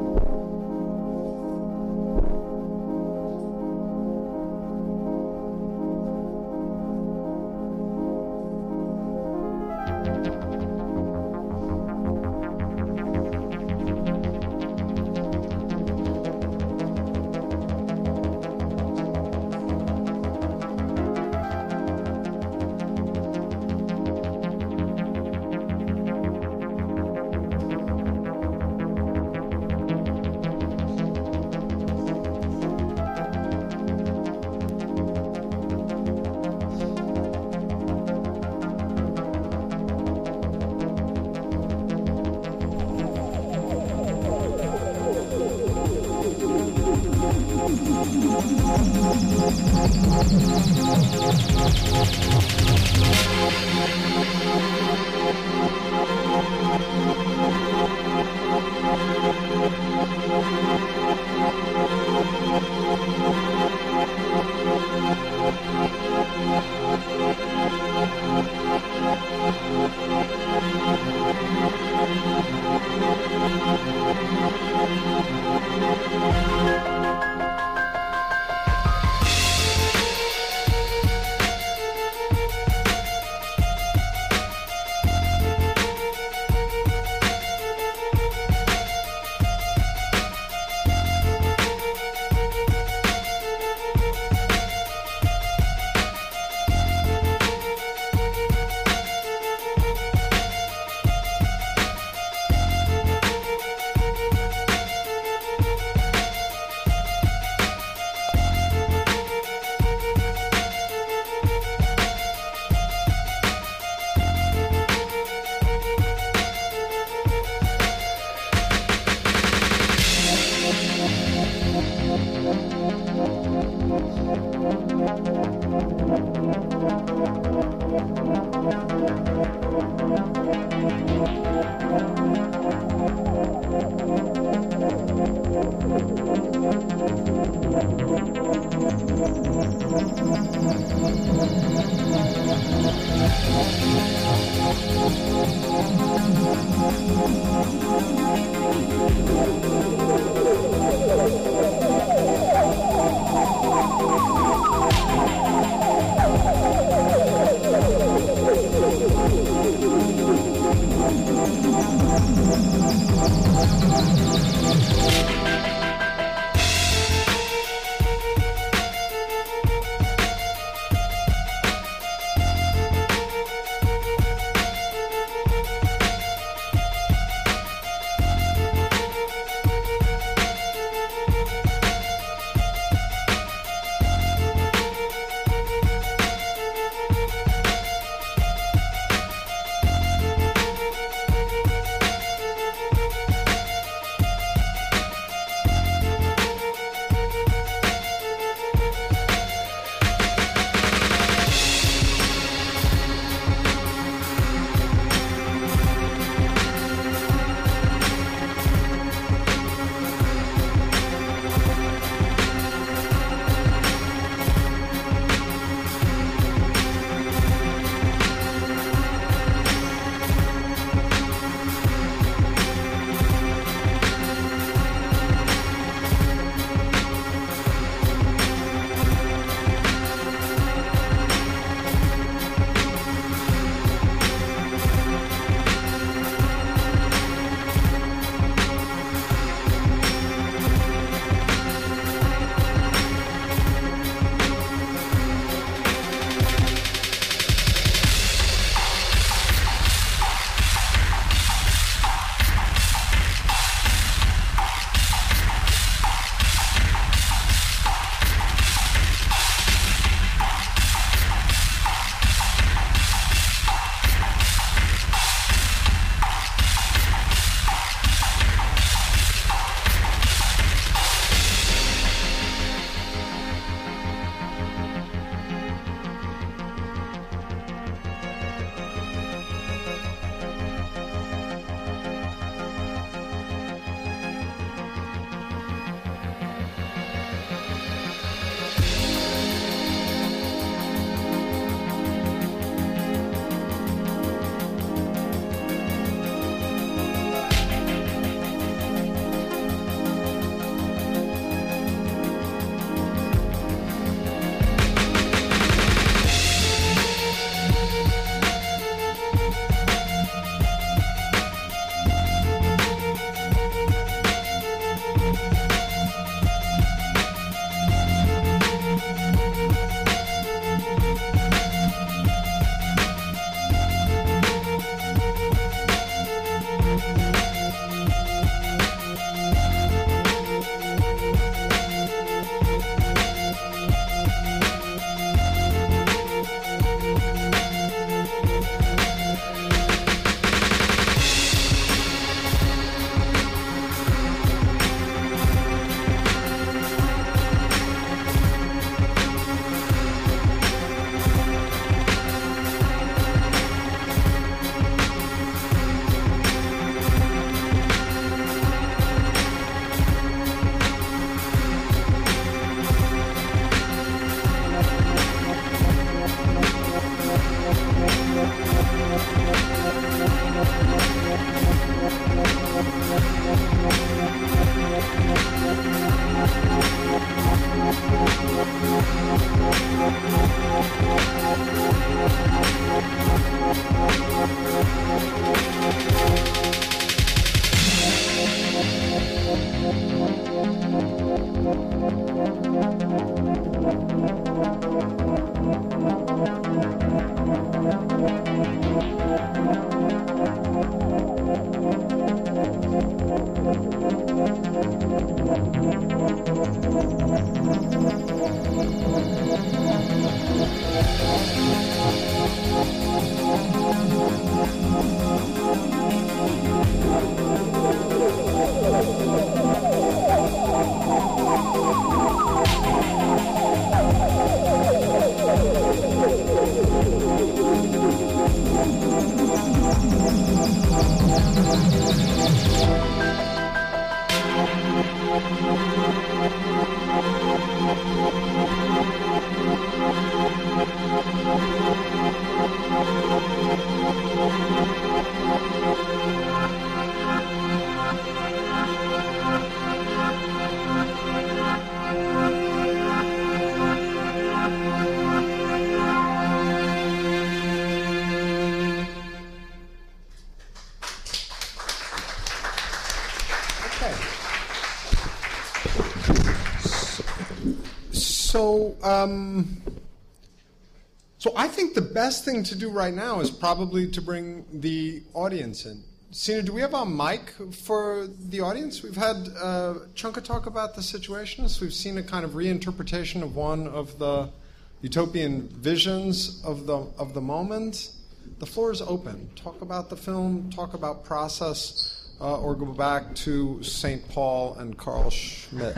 So I think the best thing to do right now is probably to bring the audience in. Sina, do we have a mic for the audience? We've had Chunka talk about the situationists. We've seen a kind of reinterpretation of one of the utopian visions of the moment. The floor is open. Talk about the film, talk about process, or go back to St. Paul and Carl Schmitt,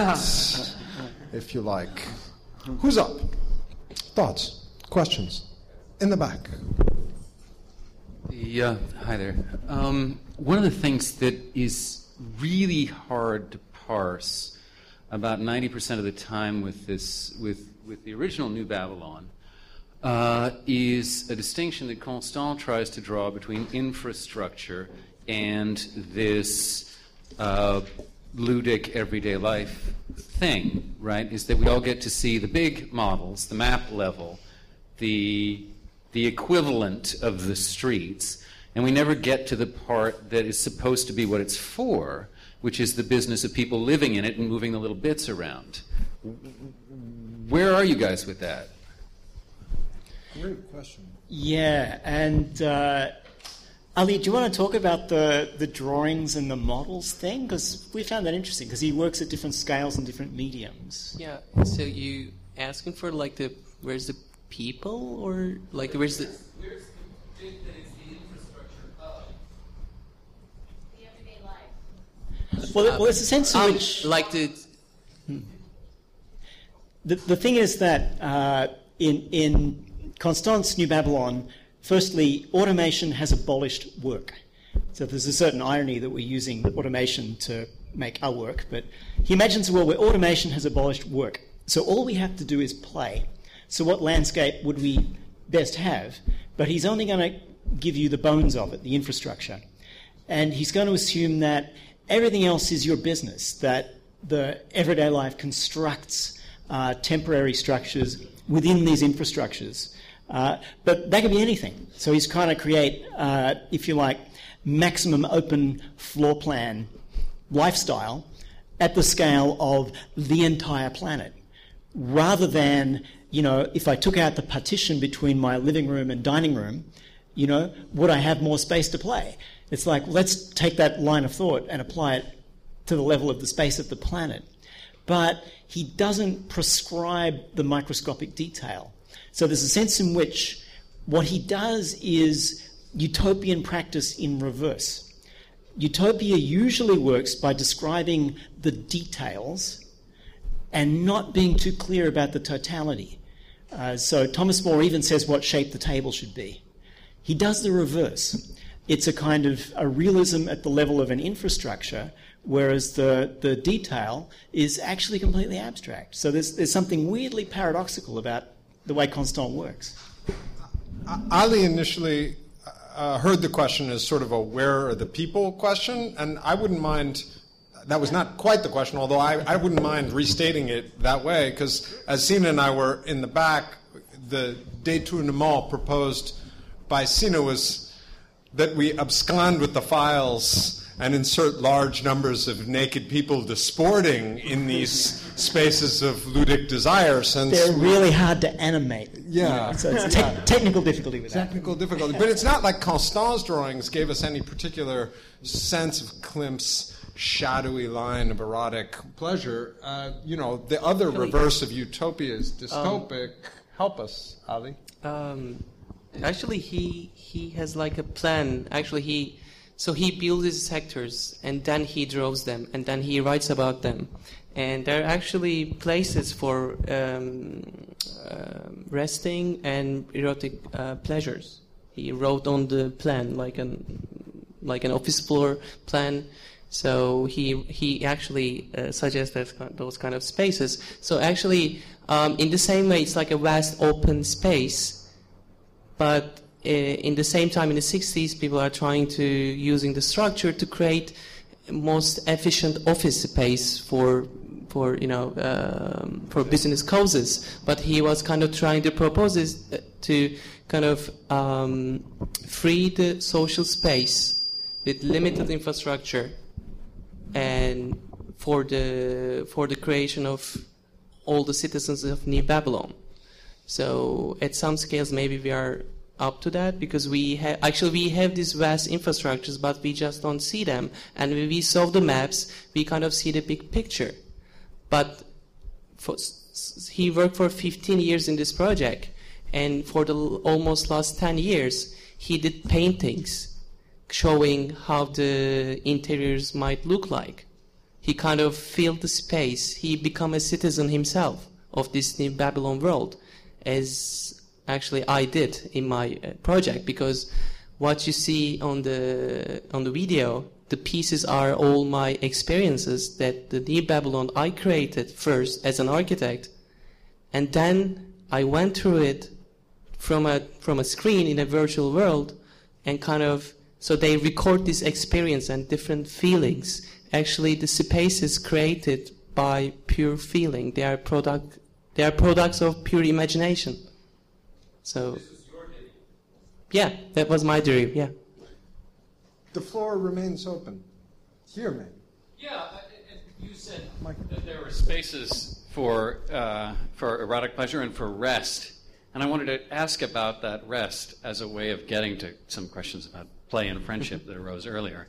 if you like. Who's up? Thoughts? Questions? In the back. Yeah, hi there. One of the things that is really hard to parse about 90% of the time with the original New Babylon is a distinction that Constant tries to draw between infrastructure and this ludic everyday life thing, right? Is that we all get to see the big models, the map level, the equivalent of the streets, and we never get to the part that is supposed to be what it's for, which is the business of people living in it and moving the little bits around. Where are you guys with that? Great question. Yeah, and Ali, do you want to talk about the drawings and the models thing? Because we found that interesting, because he works at different scales and different mediums. Yeah, so you asking for like where's the people, or like where's the... Where's the bit that is the infrastructure of? The everyday life. Well, it's a sense in which... Like the thing is that in Constant's New Babylon, firstly, automation has abolished work. So there's a certain irony that we're using automation to make our work, but he imagines a world where automation has abolished work. So all we have to do is play. So what landscape would we best have? But he's only going to give you the bones of it, the infrastructure. And he's going to assume that everything else is your business, that the everyday life constructs temporary structures within these infrastructures. But that could be anything. So he's trying to create, if you like, maximum open floor plan lifestyle at the scale of the entire planet, rather than, if I took out the partition between my living room and dining room, would I have more space to play? It's like, let's take that line of thought and apply it to the level of the space of the planet. But he doesn't prescribe the microscopic detail. So there's a sense in which what he does is utopian practice in reverse. Utopia usually works by describing the details and not being too clear about the totality. So Thomas More even says what shape the table should be. He does the reverse. It's a kind of a realism at the level of an infrastructure, whereas the detail is actually completely abstract. So there's something weirdly paradoxical about the way Constant works. Ali initially heard the question as sort of a where are the people question, and I wouldn't mind that was not quite the question, although I wouldn't mind restating it that way, because as Sina and I were in the back, the détournement proposed by Sina was that we abscond with the files and insert large numbers of naked people disporting in these spaces of ludic desire. Since they're really hard to animate. Yeah. So it's technical difficulty with that. Technical difficulty. But it's not like Constant's drawings gave us any particular sense of Klimt's shadowy line of erotic pleasure. The other reverse of utopia is dystopic. Help us, Ali. Actually, he has like a plan. Actually, he builds his sectors, and then he draws them, and then he writes about them. And there are actually places for resting and erotic pleasures. He wrote on the plan like an office floor plan. So he actually suggests those kind of spaces. So actually, in the same way, it's like a vast open space. But in the same time, in the 60s, people are trying to using the structure to create most efficient office space for business causes. But he was kind of trying to propose this to kind of free the social space with limited infrastructure, and for the creation of all the citizens of New Babylon. So at some scales, maybe we are up to that, because we have these vast infrastructures, but we just don't see them. And when we solve the maps, we kind of see the big picture. But he worked for 15 years in this project, and for the almost last 10 years, he did paintings showing how the interiors might look like. He kind of filled the space. He became a citizen himself of this New Babylon world, as actually I did in my project, because what you see on the video, the pieces are all my experiences that the New Babylon I created first as an architect, and then I went through it from a screen in a virtual world, and kind of, so they record this experience and different feelings. Actually, the space is created by pure feeling. They are products of pure imagination. So, this is your day. Yeah, that was my dream. Yeah. The floor remains open. Here, maybe. Yeah, you said that there were spaces for erotic pleasure and for rest. And I wanted to ask about that rest as a way of getting to some questions about play and friendship that arose earlier.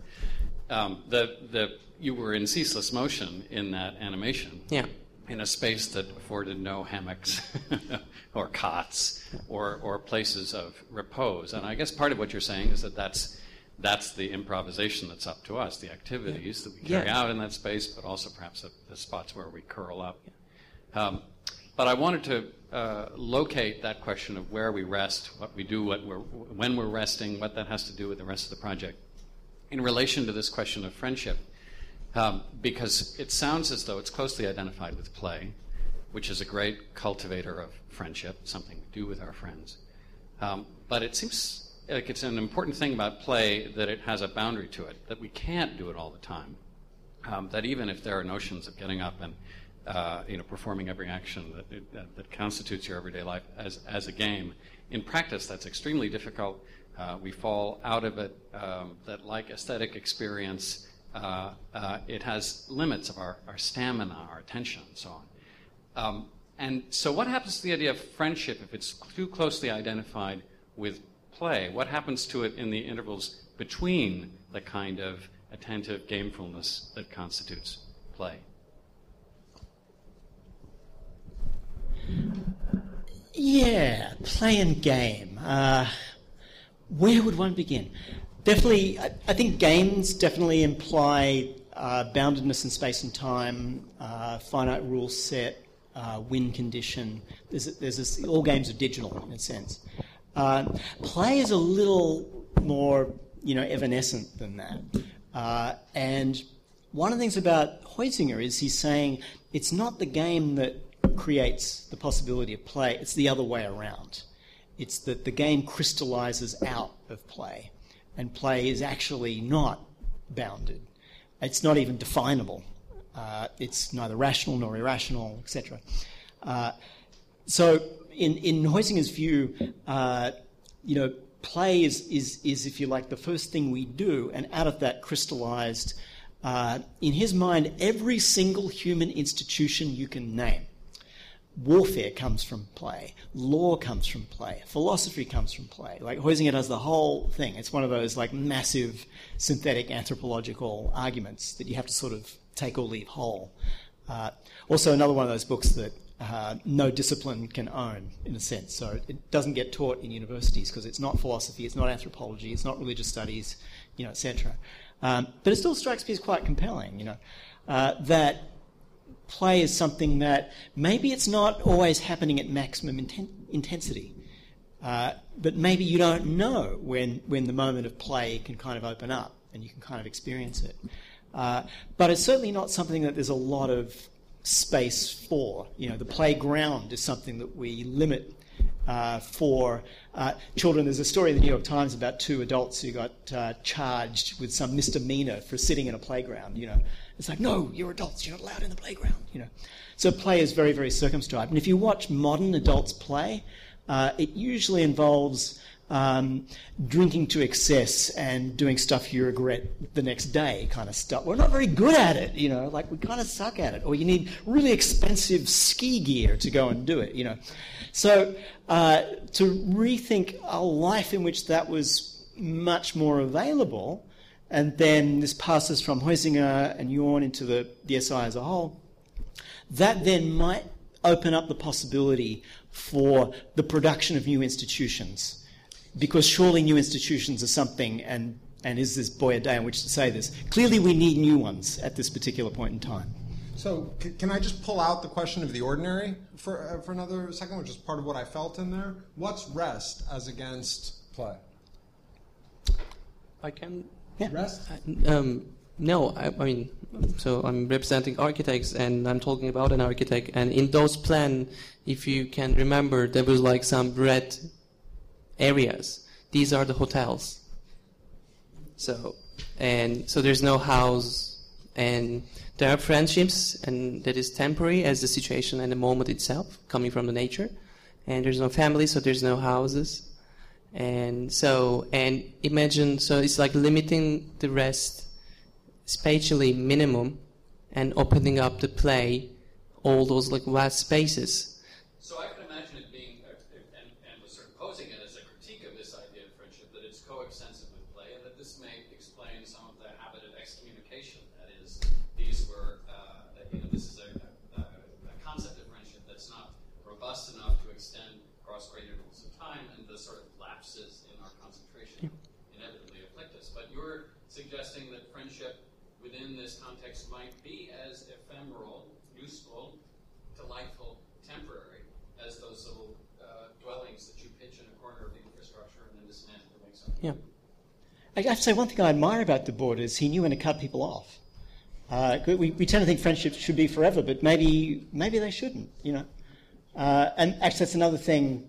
You were in ceaseless motion in that animation. Yeah. In a space that afforded no hammocks or cots or places of repose. And I guess part of what you're saying is that that's the improvisation that's up to us, the activities that we carry out in that space, but also perhaps the spots where we curl up. But I wanted to locate that question of where we rest, what we do, when we're resting, what that has to do with the rest of the project, in relation to this question of friendship. Because it sounds as though it's closely identified with play, which is a great cultivator of friendship, something we do with our friends. But it seems like it's an important thing about play that it has a boundary to it, that we can't do it all the time. That even if there are notions of getting up and performing every action that constitutes your everyday life as a game, in practice that's extremely difficult. We fall out of it. That like aesthetic experience, it has limits of our stamina, our attention, and so on. And so what happens to the idea of friendship if it's too closely identified with play? What happens to it in the intervals between the kind of attentive gamefulness that constitutes play? Yeah, play and game. Where would one begin? Definitely, I think games definitely imply boundedness in space and time, finite rule set, win condition. There's this, all games are digital in a sense. Play is a little more, evanescent than that. And one of the things about Huizinga is he's saying it's not the game that creates the possibility of play, it's the other way around. It's that the game crystallizes out of play, and play is actually not bounded. It's not even definable. It's neither rational nor irrational, etc. So in Huizinga's view, play is, if you like, the first thing we do, and out of that crystallized, in his mind, every single human institution you can name. Warfare comes from play. Law comes from play. Philosophy comes from play. Like Huizinga does the whole thing. It's one of those like massive synthetic anthropological arguments that you have to sort of take or leave whole. Also another one of those books that no discipline can own, in a sense. So it doesn't get taught in universities because it's not philosophy, it's not anthropology, it's not religious studies, etc. But it still strikes me as quite compelling, that play is something that maybe it's not always happening at maximum intensity, but maybe you don't know when the moment of play can kind of open up and you can kind of experience it. But it's certainly not something that there's a lot of space for. The playground is something that we limit for children. There's a story in the New York Times about 2 adults who got charged with some misdemeanor for sitting in a playground. It's like, no, you're adults, you're not allowed in the playground. So play is very, very circumscribed. And if you watch modern adults play, it usually involves drinking to excess and doing stuff you regret the next day kind of stuff. We're not very good at it, like we kind of suck at it. Or you need really expensive ski gear to go and do it, So to rethink a life in which that was much more available, and then this passes from Huizinga and Yuan into the SI as a whole, that then might open up the possibility for the production of new institutions. Because surely new institutions are something, and is this boy a day on which to say this? Clearly we need new ones at this particular point in time. So can I just pull out the question of the ordinary for another second, which is part of what I felt in there? What's rest as against play? I can... Yeah. Rest? No, I mean, so I'm representing architects, and I'm talking about an architect, and in those plans, if you can remember, there was like some red areas. These are the hotels. So there's no house, and there are friendships, and that is temporary as the situation and the moment itself, coming from the nature. And there's no family, so there's no houses. And imagine, so it's like limiting the rest spatially minimum and opening up the play, all those like vast spaces. So I can imagine it being, and was sort of posing it as a critique of this idea of friendship, that it's coextensive with play, and that this may explain some of the habit of excommunication. That is, these were, this is a concept of friendship that's not robust enough to extend across great intervals of time, and the sort of lapses in our concentration inevitably afflict us. But you're suggesting that friendship within this context might be as ephemeral, useful, delightful, temporary as those little dwellings that you pitch in a corner of the infrastructure and then dismantle to make something. Yeah. I have to say, one thing I admire about Debord is he knew when to cut people off. We tend to think friendships should be forever, but maybe they shouldn't, And actually, that's another thing,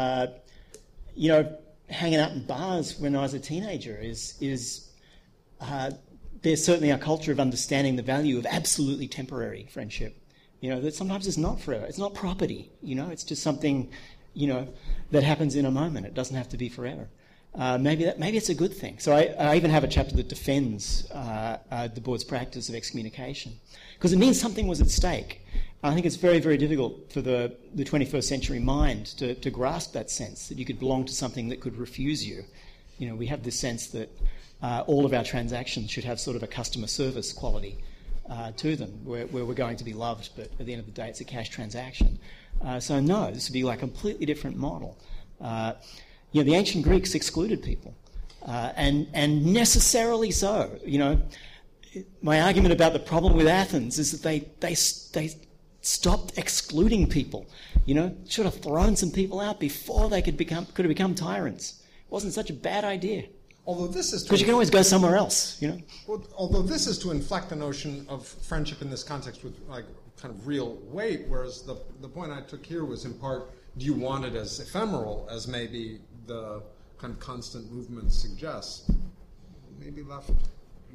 hanging out in bars when I was a teenager is there's certainly a culture of understanding the value of absolutely temporary friendship. That sometimes it's not forever. It's not property, it's just something, that happens in a moment. It doesn't have to be forever. Maybe it's a good thing. So I even have a chapter that defends Debord's practice of excommunication, because it means something was at stake. I think it's very, very difficult for the 21st century mind to grasp that sense, that you could belong to something that could refuse you. We have this sense that all of our transactions should have sort of a customer service quality to them, where we're going to be loved, but at the end of the day, it's a cash transaction. So no, this would be like a completely different model. The ancient Greeks excluded people, and necessarily so. My argument about the problem with Athens is that they stopped excluding people. Should have thrown some people out before they could have become tyrants. It wasn't such a bad idea. Although this is because you can always go somewhere else, Well, although this is to inflect the notion of friendship in this context with like kind of real weight, whereas the point I took here was in part, do you want it as ephemeral as maybe the kind of constant movement suggests? Maybe left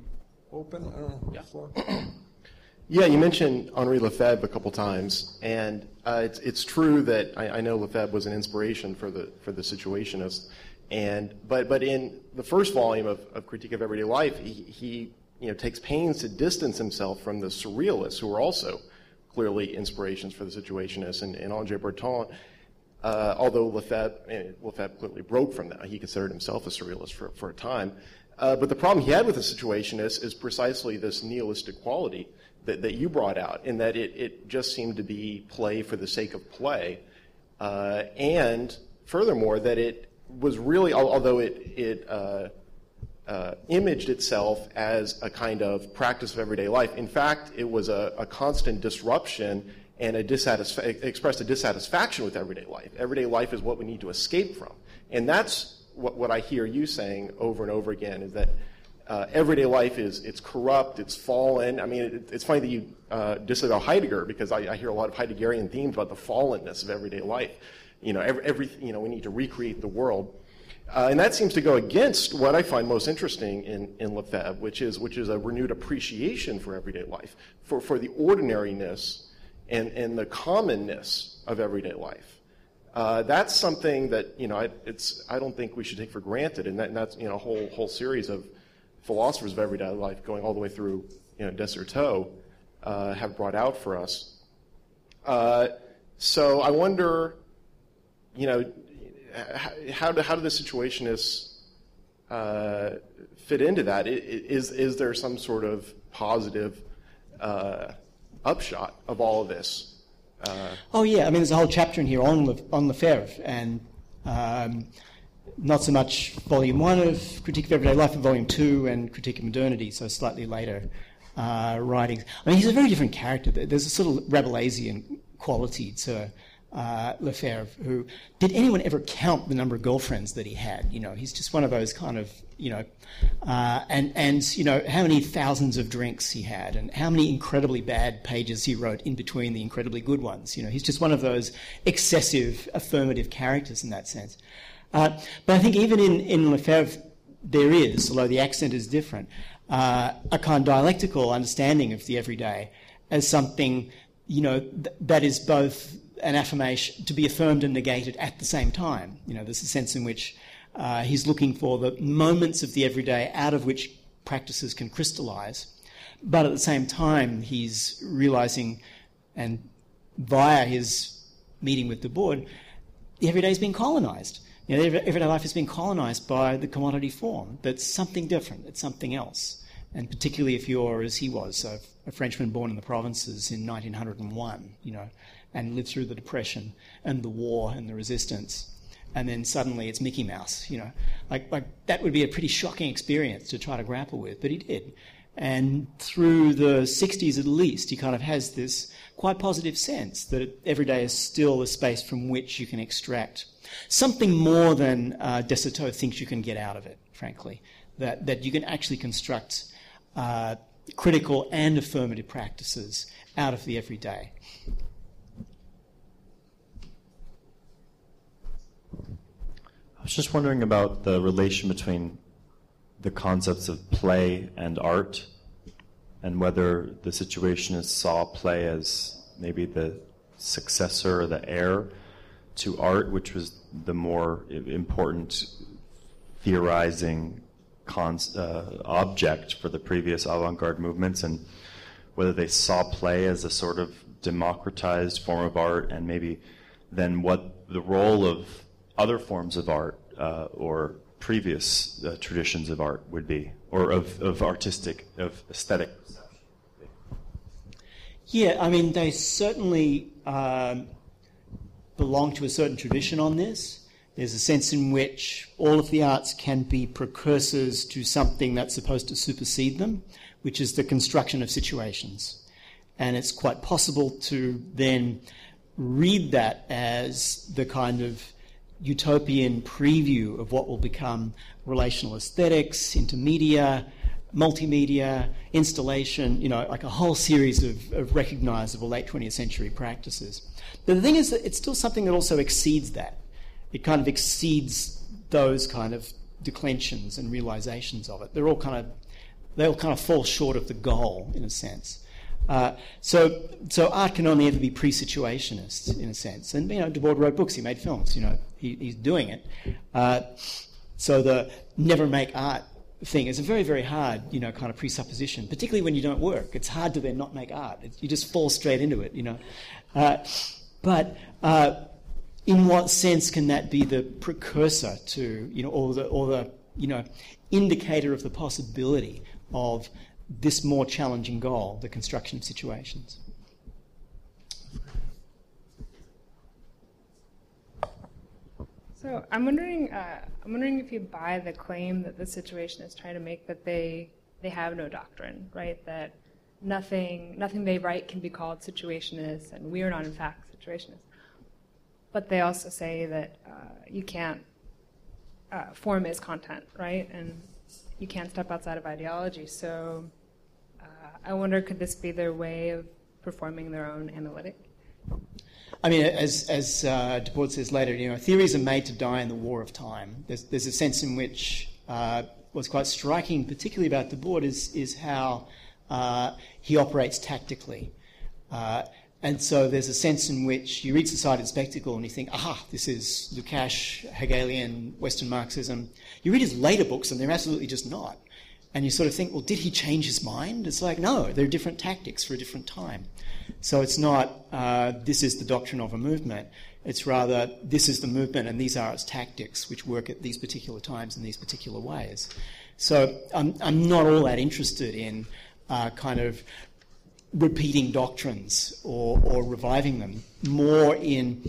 open? I don't know. Yeah. Floor. Yeah, you mentioned Henri Lefebvre a couple times, and it's true that I know Lefebvre was an inspiration for the Situationists, but in the first volume of Critique of Everyday Life, he takes pains to distance himself from the Surrealists, who were also clearly inspirations for the Situationists, and André Breton. Although Lefebvre clearly broke from that, he considered himself a Surrealist for a time. But the problem he had with the Situationists is precisely this nihilistic quality that you brought out, in that it just seemed to be play for the sake of play, and furthermore that it was really, although it imaged itself as a kind of practice of everyday life, in fact it was a constant disruption and expressed a dissatisfaction with everyday life. Everyday life is what we need to escape from, and that's what I hear you saying over and over again, is that everyday life it's corrupt, it's fallen. I mean, it's funny that you disavow Heidegger, because I hear a lot of Heideggerian themes about the fallenness of everyday life. We need to recreate the world, and that seems to go against what I find most interesting in Lefebvre, which is a renewed appreciation for everyday life, for the ordinariness and the commonness of everyday life. That's something that I don't think we should take for granted, and that's a whole series of philosophers of everyday life, going all the way through Desserteau, have brought out for us. So I wonder, how do the Situationists fit into that? Is there some sort of positive upshot of all of this? Oh yeah, I mean, there's a whole chapter in here on Lefebvre, and not so much Volume 1 of Critique of Everyday Life, but Volume 2 and Critique of Modernity, so slightly later writings. I mean, he's a very different character. There's a sort of Rabelaisian quality to Lefebvre, who, did anyone ever count the number of girlfriends that he had? He's just one of those kind of, and how many thousands of drinks he had, and how many incredibly bad pages he wrote in between the incredibly good ones. He's just one of those excessive affirmative characters in that sense. But I think even in Lefebvre there is, although the accent is different, a kind of dialectical understanding of the everyday as something, that is both an affirmation, to be affirmed and negated at the same time. There's a sense in which he's looking for the moments of the everyday out of which practices can crystallize, but at the same time he's realizing, and via his meeting with the board, the everyday has been colonized. Everyday life has been colonized by the commodity form. That's something different. It's something else. And particularly if you're, as he was, a Frenchman born in the provinces in 1901, and lived through the Depression and the war and the resistance, and then suddenly it's Mickey Mouse, like that would be a pretty shocking experience to try to grapple with, but he did. And through the 60s at least, he kind of has this quite positive sense that every day is still a space from which you can extract something more than Desserteau thinks you can get out of it, frankly, that you can actually construct critical and affirmative practices out of the everyday. I was just wondering about the relation between the concepts of play and art, and whether the Situationists saw play as maybe the successor or the heir to art, which was the more important theorizing object for the previous avant-garde movements, and whether they saw play as a sort of democratized form of art, and maybe then what the role of other forms of art or previous traditions of art would be, or of aesthetic. Yeah, I mean, they certainly belong to a certain tradition on this. There's a sense in which all of the arts can be precursors to something that's supposed to supersede them, which is the construction of situations. And it's quite possible to then read that as the kind of utopian preview of what will become relational aesthetics, intermedia, multimedia, installation, like a whole series of recognizable late 20th century practices. But the thing is that it's still something that also exceeds that. It kind of exceeds those kind of declensions and realizations of it. They're all kind of they'll kind of fall short of the goal in a sense. So art can only ever be pre-situationist in a sense. And Debord wrote books, he made films. He's doing it. So the never make art thing is a very, very hard, kind of presupposition, particularly when you don't work. It's hard to then not make art. You just fall straight into it, But in what sense can that be the precursor to, or the indicator of the possibility of this more challenging goal, the construction of situations? So I'm wondering if you buy the claim that the situation is trying to make that they have no doctrine, right? That nothing they write can be called situationist, and we are not in fact situationists. But they also say that you can't form is content, right? And you can't step outside of ideology. So I wonder, could this be their way of performing their own analytic? I mean, as Debord says later, theories are made to die in the war of time. There's a sense in which what's quite striking, particularly about Debord, is how he operates tactically. And so there's a sense in which you read Society of Spectacle and you think, this is Lukács, Hegelian, Western Marxism. You read his later books and they're absolutely just not. And you sort of think, well, did he change his mind? It's like, no, they're different tactics for a different time. So it's not, this is the doctrine of a movement. It's rather, this is the movement and these are its tactics which work at these particular times in these particular ways. So I'm not all that interested in kind of repeating doctrines or reviving them, more in,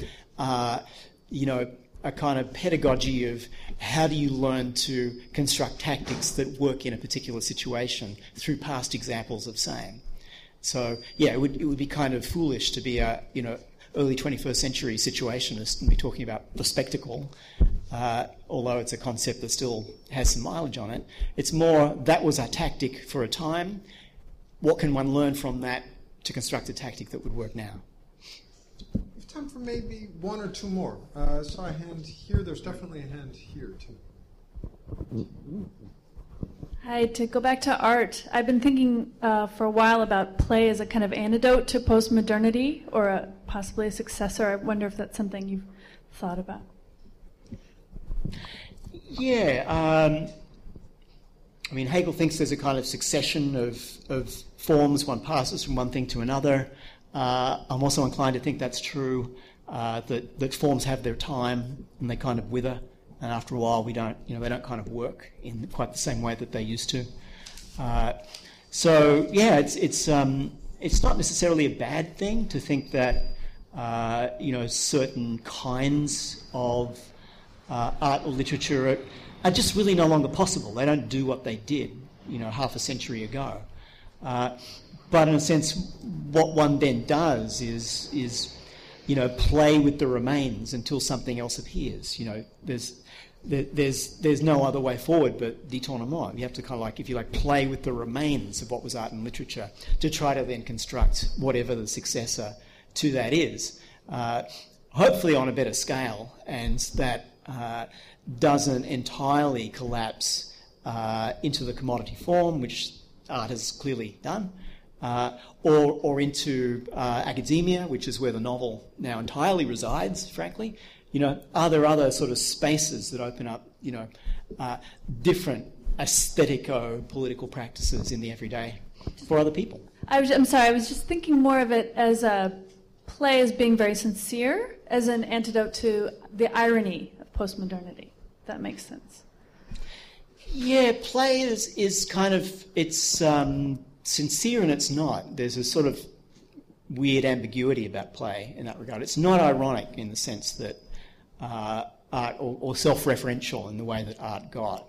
a kind of pedagogy of how do you learn to construct tactics that work in a particular situation through past examples of same. So, it would be kind of foolish to be a, early 21st century situationist and be talking about the spectacle, although it's a concept that still has some mileage on it. It's more, that was a tactic for a time. What can one learn from that to construct a tactic that would work now? We have time for maybe one or two more. I saw a hand here. There's definitely a hand here, too. Hi, to go back to art, I've been thinking for a while about play as a kind of antidote to postmodernity or possibly a successor. I wonder if that's something you've thought about. Yeah. Hegel thinks there's a kind of succession of forms. One passes from one thing to another. I'm also inclined to think that's true, that forms have their time and they kind of wither. And after a while, they don't kind of work in quite the same way that they used to. It's not necessarily a bad thing to think that certain kinds of art or literature are just really no longer possible. They don't do what they did, half a century ago. But in a sense, what one then does is play with the remains until something else appears. There's no other way forward but détournement. You have to kind of like, if you like, play with the remains of what was art and literature to try to then construct whatever the successor to that is. Hopefully on a better scale, and that doesn't entirely collapse into the commodity form, which art has clearly done, or into academia, which is where the novel now entirely resides, frankly. Are there other sort of spaces that open up, different aesthetico-political practices in the everyday for other people? I'm sorry, I was just thinking more of it as a play as being very sincere, as an antidote to the irony of postmodernity, if that makes sense. Yeah, play is kind of, it's sincere and it's not. There's a sort of weird ambiguity about play in that regard. It's not ironic in the sense that art or self-referential in the way that art got.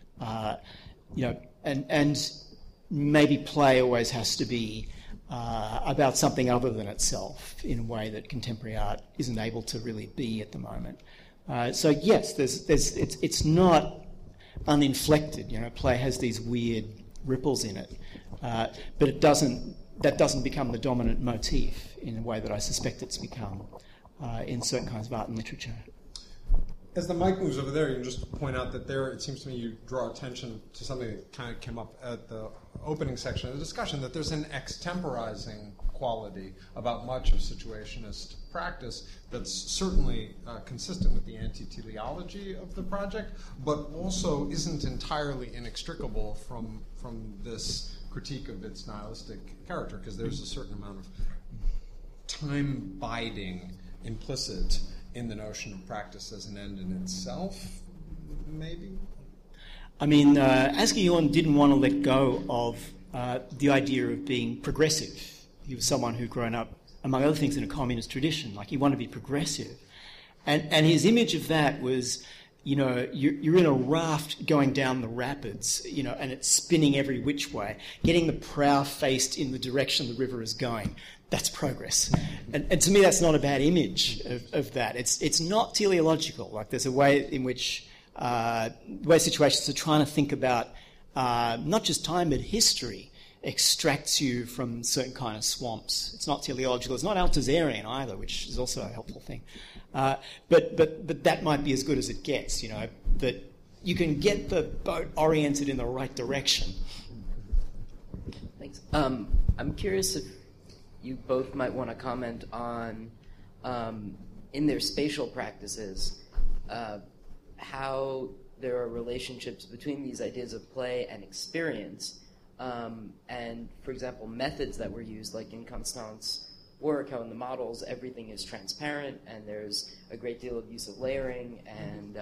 And maybe play always has to be about something other than itself in a way that contemporary art isn't able to really be at the moment. So yes, it's not uninflected. Play has these weird ripples in it, but that doesn't become the dominant motif in a way that I suspect it's become in certain kinds of art and literature. As the mic moves over there, you can just point out that there, it seems to me you draw attention to something that kind of came up at the opening section of the discussion, that there's an extemporizing quality about much of situationist practice that's certainly consistent with the anti-teleology of the project, but also isn't entirely inextricable from this critique of its nihilistic character, because there's a certain amount of time biding implicit in the notion of practice as an end in itself, maybe? I mean, Asger Jorn didn't want to let go of the idea of being progressive. He was someone who'd grown up, among other things, in a communist tradition. Like, he wanted to be progressive. And his image of that was, you know, you're in a raft going down the rapids, you know, and it's spinning every which way, getting the prow faced in the direction the river is going. That's progress. And to me, that's not a bad image of that. It's not teleological. Like, there's a way in which where situations are trying to think about not just time but history extracts you from certain kind of swamps. It's not teleological. It's not Althusserian either, which is also a helpful thing. But that might be as good as it gets, you know, that you can get the boat oriented in the right direction. Thanks. I'm curious if you both might want to comment on, in their spatial practices, how there are relationships between these ideas of play and experience, and, for example, methods that were used, like in Constant's work, how in the models everything is transparent and there's a great deal of use of layering, and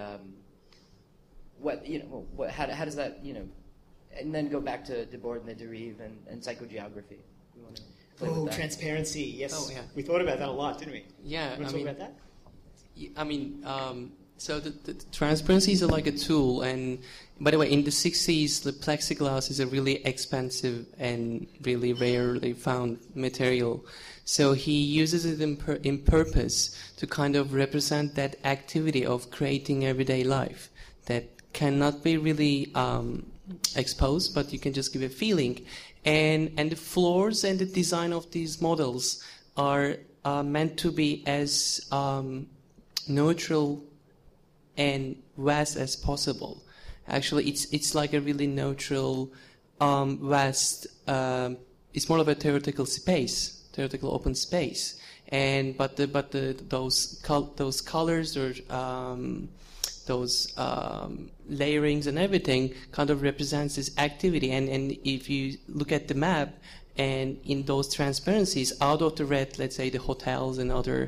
how does that, you know, and then go back to Debord and the Derive and psychogeography. You want to play with that? Transparency, yes. Oh, yeah. We thought about that a lot, didn't we? Yeah. You want to talk about that? I mean, so the transparency is like a tool, and by the way, in the 60s, the plexiglass is a really expensive and really rarely found material. So he uses it in purpose to kind of represent that activity of creating everyday life that cannot be really exposed, but you can just give a feeling. And the floors and the design of these models are meant to be as neutral and vast as possible. Actually, it's like a really neutral, vast. It's more of a theoretical open space. And those colors or those layerings and everything kind of represents this activity. And if you look at the map, and in those transparencies, out of the red, let's say the hotels and other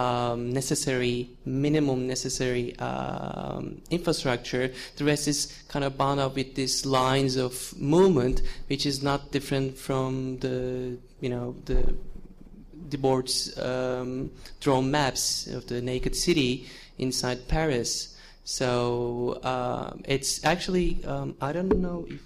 minimum necessary infrastructure, the rest is kind of bound up with these lines of movement, which is not different from the Debord's drawn maps of the naked city inside Paris. So it's actually, I don't know if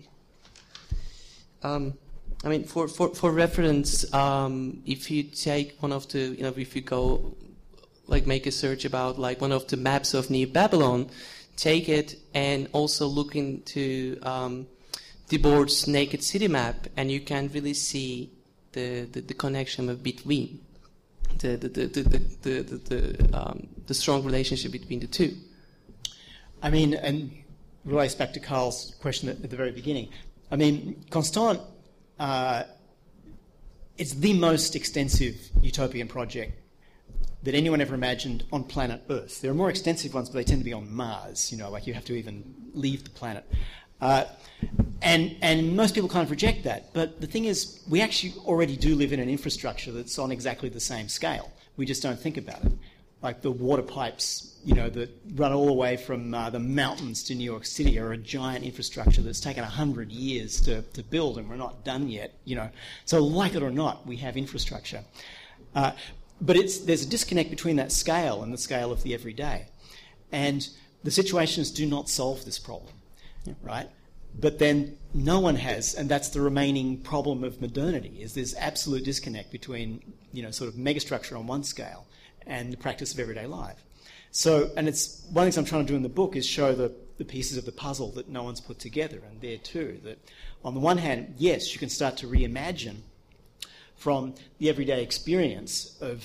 I mean, for reference, if you take one of the, if you go, like, make a search about, like, one of the maps of New Babylon, take it and also look into Debord's naked city map, and you can really see the connection between the strong relationship between the two. I mean, and relates back to Carl's question at the very beginning. I mean, Constant. It's the most extensive utopian project that anyone ever imagined on planet Earth. There are more extensive ones, but they tend to be on Mars, like you have to even leave the planet. And most people kind of reject that. But the thing is, we actually already do live in an infrastructure that's on exactly the same scale. We just don't think about it. Like the water pipes, that run all the way from the mountains to New York City are a giant infrastructure that's taken 100 years to build, and we're not done yet, So like it or not, we have infrastructure. But there's a disconnect between that scale and the scale of the everyday. And the situationists do not solve this problem, right? But then no one has, and that's the remaining problem of modernity, is this absolute disconnect between, sort of megastructure on one scale and the practice of everyday life. So, and it's one of the things I'm trying to do in the book is show the pieces of the puzzle that no one's put together, and there too, that on the one hand, yes, you can start to reimagine from the everyday experience of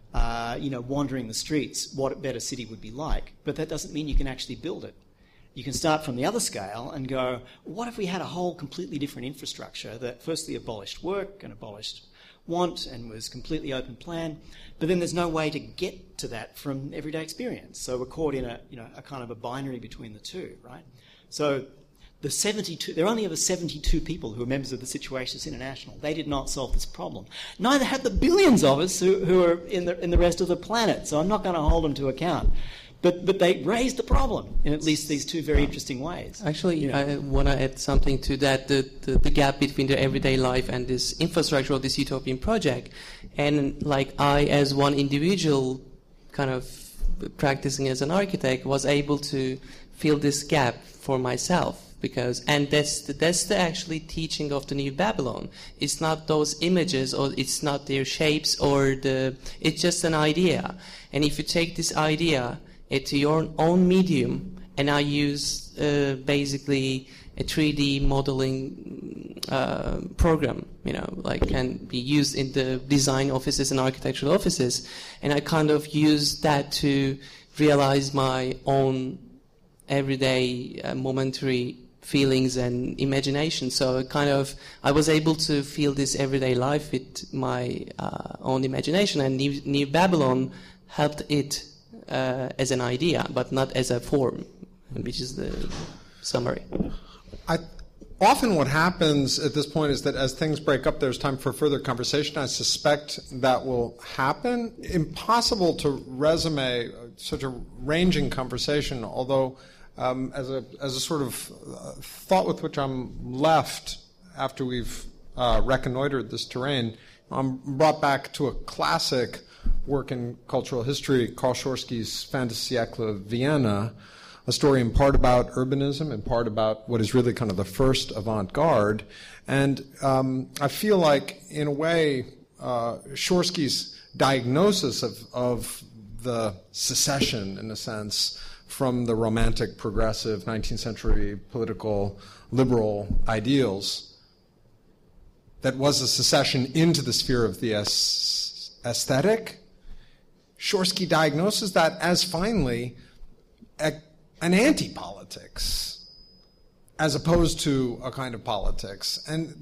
wandering the streets, what a better city would be like. But that doesn't mean you can actually build it. You can start from the other scale and go, what if we had a whole completely different infrastructure that firstly abolished work and abolished want and was completely open plan, but then there's no way to get to that from everyday experience. So we're caught in a kind of a binary between the two, right? So there are only ever 72 people who are members of the Situationists International. They did not solve this problem. Neither had the billions of us who are in the rest of the planet. So I'm not going to hold them to account. But they raised the problem in at least these two very interesting ways. Actually, I want to add something to that, the gap between the everyday life and this infrastructure of this utopian project. And like I, as one individual kind of practicing as an architect, was able to fill this gap for myself. That's the actually teaching of the New Babylon. It's not those images, or it's not their shapes, it's just an idea. And if you take this idea to your own medium, and I use basically a 3D modeling program, can be used in the design offices and architectural offices, and I kind of use that to realize my own everyday momentary feelings and imagination. So I was able to feel this everyday life with my own imagination, and New Babylon helped it as an idea, but not as a form, which is the summary. Often what happens at this point is that as things break up, there's time for further conversation. I suspect that will happen. Impossible to resume such a ranging conversation, although as a sort of thought with which I'm left after we've reconnoitered this terrain, I'm brought back to a classic work in cultural history, Karl Schorsky's Fin de siècle Vienna, a story in part about urbanism, in part about what is really kind of the first avant-garde. And I feel like, in a way, Schorsky's diagnosis of the secession, in a sense, from the romantic, progressive 19th century political liberal ideals, that was a secession into the sphere of the aesthetic. Schorsky diagnoses that as finally an anti-politics, as opposed to a kind of politics. And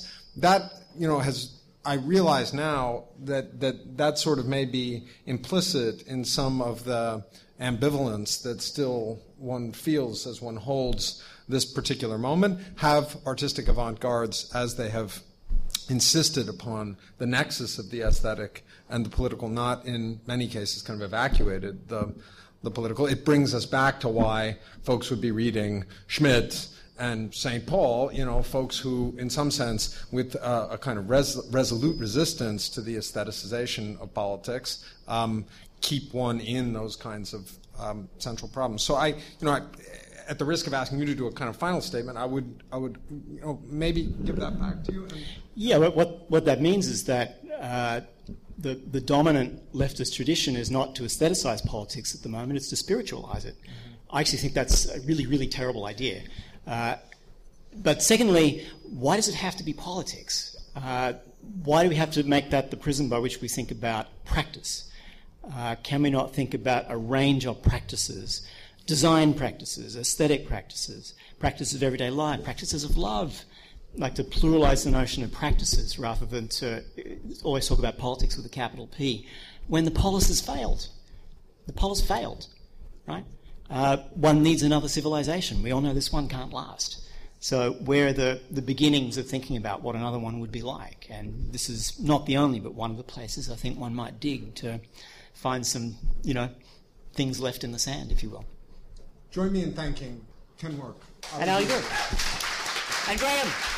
I realize now that sort of may be implicit in some of the ambivalence that still one feels as one holds this particular moment. Have artistic avant-gardes, as they have insisted upon the nexus of the aesthetic and the political, not in many cases kind of evacuated the political. It brings us back to why folks would be reading Schmidt and St. Paul, folks who, in some sense, with a kind of resolute resistance to the aestheticization of politics, keep one in those kinds of central problems. So I, at the risk of asking you to do a kind of final statement, I would maybe give that back to you. Yeah, what that means is that the dominant leftist tradition is not to aestheticize politics at the moment, it's to spiritualize it. Mm-hmm. I actually think that's a really, really terrible idea. But secondly, why does it have to be politics? Why do we have to make that the prism by which we think about practice? Can we not think about a range of practices, design practices, aesthetic practices, practices of everyday life, practices of love, like to pluralize the notion of practices rather than to always talk about politics with a capital P, when the polis has failed. The polis failed, right? One needs another civilization. We all know this one can't last. So where are the beginnings of thinking about what another one would be like? And this is not the only, but one of the places I think one might dig to find some, things left in the sand, if you will. Join me in thanking Ken Work. And Ali Burke. And Graham.